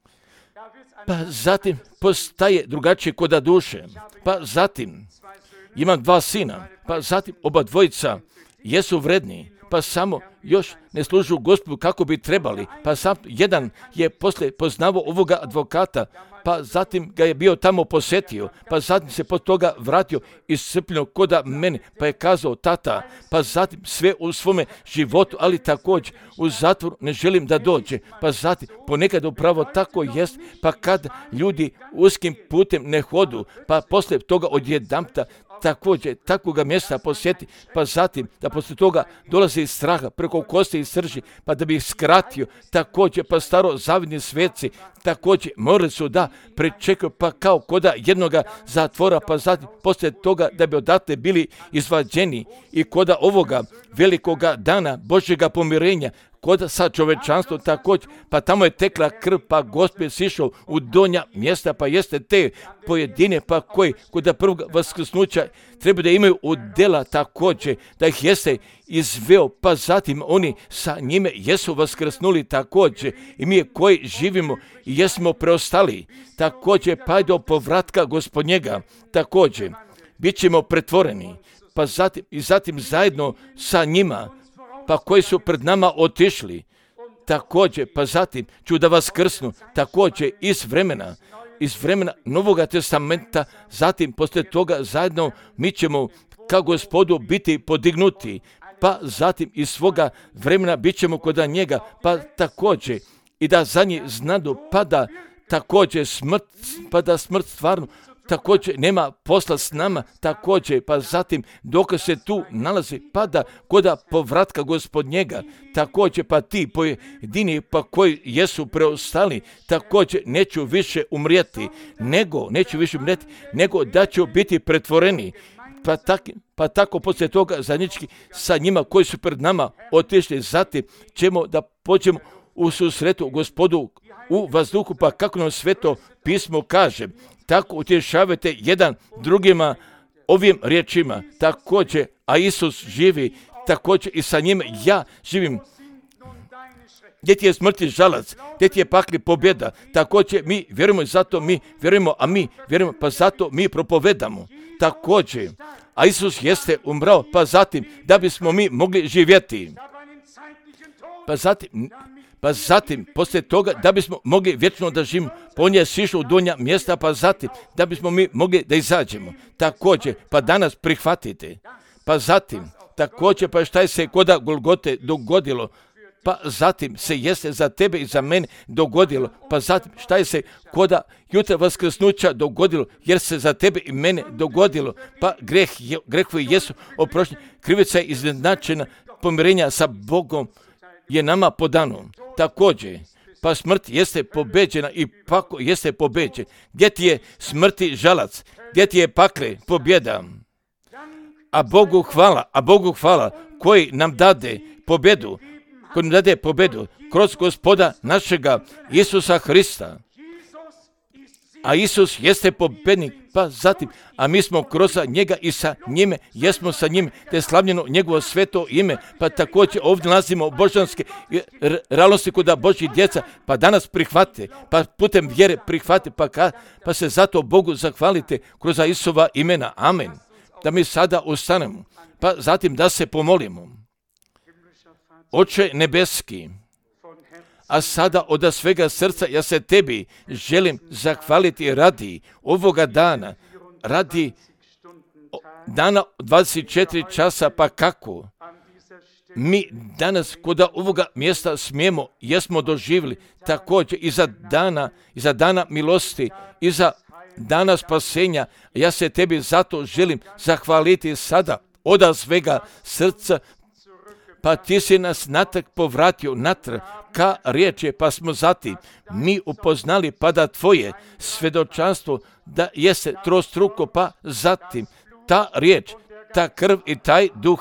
Pa zatim postaje drugačije kod duše, pa zatim imam 2 sina, pa zatim oba dvojica jesu vredni, pa samo još ne služu Gospodu kako bi trebali, pa sam jedan je poslije poznavao ovoga advokata, pa zatim ga je bio tamo posjetio, pa zatim se pod toga vratio iscrpljeno koda mene, pa je kazao tata, pa zatim sve u svome životu, ali također u zatvoru ne želim da dođe, pa zatim ponekad upravo tako jest, pa kad ljudi uskim putem ne hodu, pa poslije toga odjedanputa također takvoga mjesta posjeti, pa zatim da poslije toga dolazi iz straha preko kosti i srži, pa da bi ih skratio, također pa staro zavidni sveci, također morali su da prečekaju pa kao koda jednoga zatvora, pa zatim poslije toga da bi odatle bili izvađeni i koda ovoga velikoga dana Božjega pomirenja, koda sa čovečanstvom također, pa tamo je tekla krv, pa Gospod je sišao u donja mjesta, pa jeste te pojedine, pa koji kod prvog vaskrsnuća treba da imaju udjela također, da ih jeste izveo, pa zatim oni sa njime jesu vaskrsnuli također i mi koji živimo i jesmo preostali, također pa do povratka Gospodnjega, također bit ćemo pretvoreni, pa zatim zajedno sa njima, pa koji su pred nama otišli, također, pa zatim ću da vas krsnu, također iz vremena Novoga testamenta, zatim poslije toga zajedno mi ćemo ka Gospodu biti podignuti, pa zatim iz svoga vremena bit ćemo kod njega, pa također i da za njih znadu, pa da također smrt stvarno također nema posla s nama, također, pa zatim dok se tu nalazi, pa da koda povratka Gospodnjega, također pa ti pojedini, pa koji jesu preostali, također neću više umrijeti, nego da ću biti pretvoreni, pa tako poslije toga zajednički sa njima koji su pred nama otišli, zatim ćemo da pođemo u susretu Gospodu u vazduhu, pa kako nam Sveto pismo kaže, tako utješavajte jedan drugima ovim riječima, također, a Isus živi, također i sa njim ja živim. Gdje ti je smrti žalac, gdje ti je pakli pobjeda, također mi vjerujemo, zato mi vjerujemo, a mi vjerujemo, pa zato mi propovedamo, također, a Isus jeste umrao, pa zatim da bismo mi mogli živjeti, pa zatim, poslije toga, da bismo mogli vječno da živimo, pa on je sišao u donja mjesta, pa zatim, da bismo mi mogli da izađemo. Također, pa danas prihvatite. Pa zatim, također, pa šta je se koda Golgote dogodilo, pa zatim se jeste za tebe i za mene dogodilo, pa zatim šta je se koda jutra vaskrsnuća dogodilo, jer se za tebe i mene dogodilo, pa grehovi jesu oprošteni, krivica je izjednačena, pomirenja sa Bogom je nama podano. Također, pa smrt jeste pobeđena i pako jeste pobeđen. Gdje ti je smrti žalac, gdje ti je pakle pobjeda? A Bogu hvala koji nam dade pobjedu, kroz Gospoda našega Isusa Hrista. A Isus jeste pobjednik, pa zatim, a mi smo kroz njega i sa njime, jesmo sa njime, te slavljeno njegovo sveto ime, pa također ovdje nalazimo božanske realnosti kod Božjih djeca, pa danas prihvate, pa putem vjere prihvate, pa se zato Bogu zahvalite kroz Isova imena. Amen. Da mi sada ustanemo, pa zatim da se pomolimo. Oče nebeski, a sada od svega srca ja se tebi želim zahvaliti radi ovoga dana, radi dana 24 časa, pa kako mi danas kod ovoga mjesta jesmo doživjeli također i za dana milosti, i za dana spasenja. Ja se tebi zato želim zahvaliti sada od svega srca, pa ti si nas natrag povratio natrag ka riječi, pa smo zatim mi upoznali pa da tvoje svjedočanstvo da jeste trostruko, pa zatim ta riječ, ta krv i taj duh,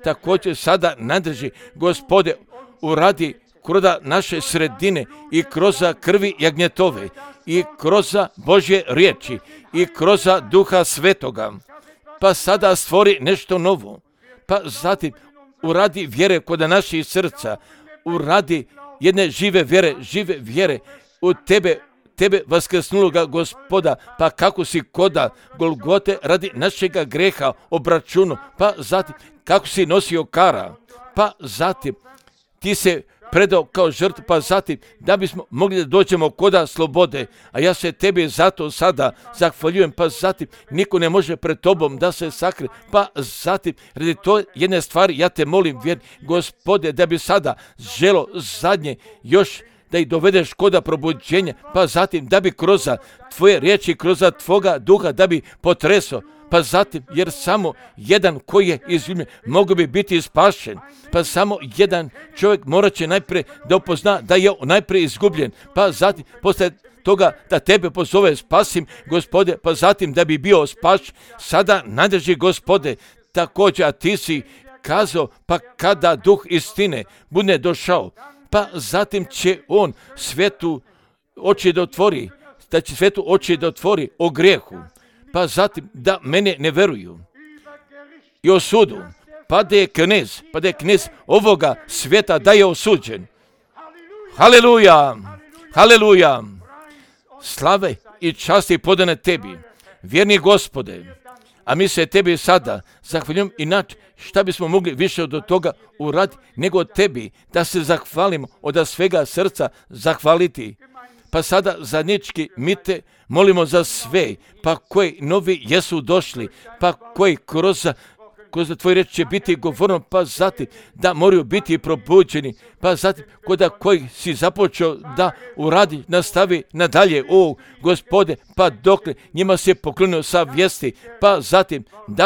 također sada nadrži, Gospode, uradi kroz naše sredine i kroz krvi jagnjetove i kroz Božje riječi i kroz Duha Svetoga. Pa sada stvori nešto novo. Pa zatim uradi vjere kod naših srca, uradi jedne žive vjere u tebe vaskrsnuloga Gospoda, pa kako si koda Golgote radi našega greha obračunu, pa zatim kako si nosio kara, pa zatim ti se predao kao žrtva, pa zatim da bismo mogli da dođemo koda slobode, a ja se tebi zato sada zahvaljujem, pa zatim niko ne može pred tobom da se sakrije, pa zatim radi to jedne stvari ja te molim, Gospode, da bi sada želo zadnje još da ih dovedeš koda probuđenja, pa zatim da bi kroz tvoje riječi, kroz tvoga duha da bi potresao, pa zatim, jer samo jedan koji je izljubljen mogu bi biti spašen, pa samo jedan čovjek morat će najprije da upozna da je najprije izgubljen, pa zatim posle toga da tebe pozove spasim, Gospode, pa zatim da bi bio spašen. Sada nadrži, Gospode, također, a ti si kazao, pa kada duh istine bude došao, pa zatim će on svetu oči da otvori, da će svetu oči da otvori o grijehu, pa zatim da mene ne veruju i o sudu, pa da je knez ovoga svijeta da je osuđen. Haleluja, haleluja, slave i časti podane tebi, vjerni Gospode, a mi se tebi sada zahvaljujem, inače šta bismo mogli više od toga uraditi nego od tebi, da se zahvalimo od svega srca zahvaliti. Pa sada zajednički mi te molimo za sve, pa koji novi jesu došli, pa koji kroz tvoj reč će biti govorno, pa zatim da moraju biti probuđeni, pa zatim koda koji si započeo da uradi, nastavi nadalje, Gospode, pa dokle njima se poklonio sa vijesti, pa zatim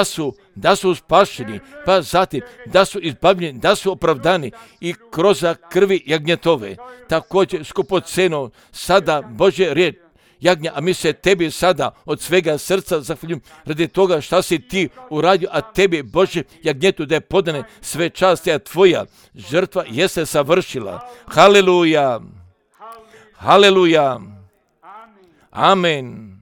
da su spašeni, pa zatim da su izbavljeni, da su opravdani i kroz krvi jagnjetove, također skupoceno sada Božje riječ jagnja, a mi se tebi sada od svega srca zahvaljujem radi toga šta si ti uradio, a tebi, Bože, jagnjetu da je podane sve časti, a tvoja žrtva jeste savršila. Haleluja, haleluja, amen.